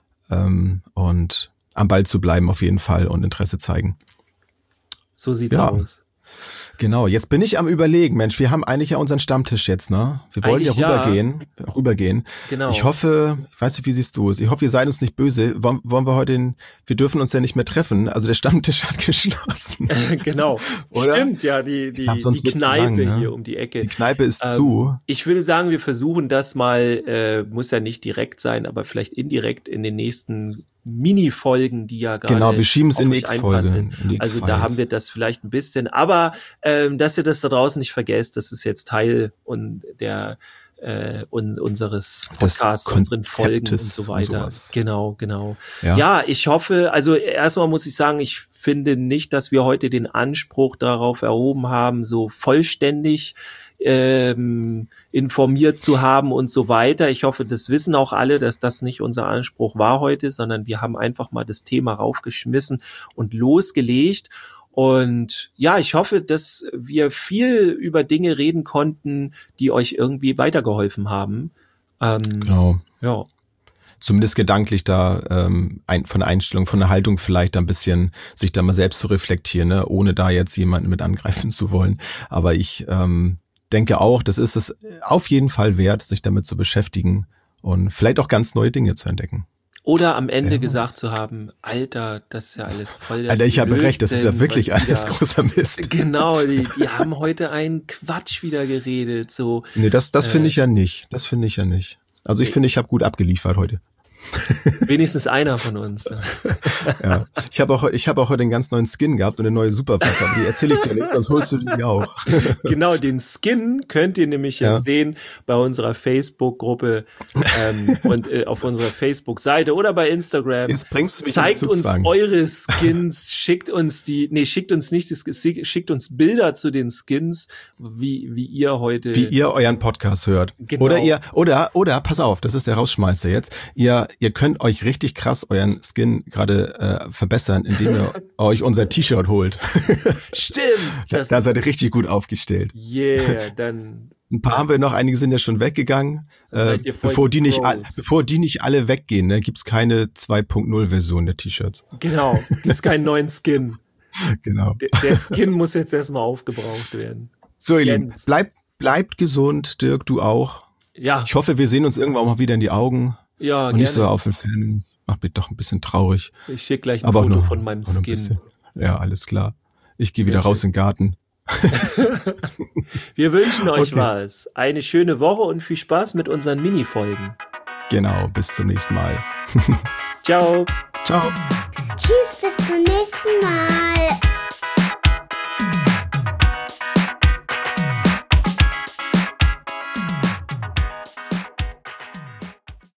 und am Ball zu bleiben auf jeden Fall und Interesse zeigen. So sieht's aus. Genau, jetzt bin ich am Überlegen, Mensch, wir haben eigentlich ja unseren Stammtisch jetzt, ne? Wir wollen ja rübergehen. Genau. Ich hoffe, ich weiß nicht, wie siehst du es? Ich hoffe, ihr seid uns nicht böse. Wollen wir heute wir dürfen uns ja nicht mehr treffen. Also der Stammtisch hat geschlossen. Genau. Oder? Stimmt, ja, die Kneipe hier um die Ecke. Die Kneipe ist zu. Ich würde sagen, wir versuchen das mal, muss ja nicht direkt sein, aber vielleicht indirekt in den nächsten Mini-Folgen, die ja gerade genau, wir schieben es in die X-Folge. Also da haben wir das vielleicht ein bisschen, aber dass ihr das da draußen nicht vergesst, das ist jetzt Teil unseres Podcasts, unseren Folgen und so weiter. Und genau. Ja, ich hoffe, also erstmal muss ich sagen, ich finde nicht, dass wir heute den Anspruch darauf erhoben haben, so vollständig informiert zu haben und so weiter. Ich hoffe, das wissen auch alle, dass das nicht unser Anspruch war heute, sondern wir haben einfach mal das Thema raufgeschmissen und losgelegt. Und ja, ich hoffe, dass wir viel über Dinge reden konnten, die euch irgendwie weitergeholfen haben. Genau. Ja. Zumindest gedanklich da von der Einstellung, von der Haltung vielleicht ein bisschen sich da mal selbst zu reflektieren, ne? Ohne da jetzt jemanden mit angreifen zu wollen. Aber ich denke auch, das ist es auf jeden Fall wert, sich damit zu beschäftigen und vielleicht auch ganz neue Dinge zu entdecken. Oder am Ende gesagt zu haben, Alter, das ist ja alles voll der Alter, ich habe recht, das ist ja wirklich alles großer Mist. Genau, die haben heute einen Quatsch wieder geredet. So. Nee, das finde ich ja nicht. Das finde ich ja nicht. Also ich finde, ich habe gut abgeliefert heute. Wenigstens einer von uns. Ja. Ich habe auch heute einen ganz neuen Skin gehabt und eine neue Superwaffe. Die erzähle ich dir nicht, sonst holst du die auch. Genau, den Skin könnt ihr nämlich jetzt sehen bei unserer Facebook-Gruppe und auf unserer Facebook-Seite oder bei Instagram. Jetzt bringst du mich Zeigt uns eure Skins, schickt uns Bilder zu den Skins, wie ihr euren Podcast hört. Genau. Oder pass auf, das ist der Rausschmeißer jetzt. Ihr könnt euch richtig krass euren Skin gerade verbessern, indem ihr euch unser T-Shirt holt. Stimmt. Da seid ihr richtig gut aufgestellt. Yeah, dann. Ein paar haben wir noch, einige sind ja schon weggegangen. Bevor die nicht alle weggehen, ne, gibt's keine 2.0-Version der T-Shirts. Genau, gibt's keinen neuen Skin. Genau. Der Skin muss jetzt erstmal aufgebraucht werden. So, ihr Lieben, bleibt gesund, Dirk, du auch. Ja. Ich hoffe, wir sehen uns irgendwann mal wieder in die Augen. Ja, und nicht so auf den Fan. Macht mich doch ein bisschen traurig. Ich schicke gleich ein Foto von meinem Skin. Ja, alles klar. Ich gehe wieder raus in den Garten. Wir wünschen euch was. Eine schöne Woche und viel Spaß mit unseren Mini-Folgen. Genau, bis zum nächsten Mal. Ciao. Tschüss, bis zum nächsten Mal.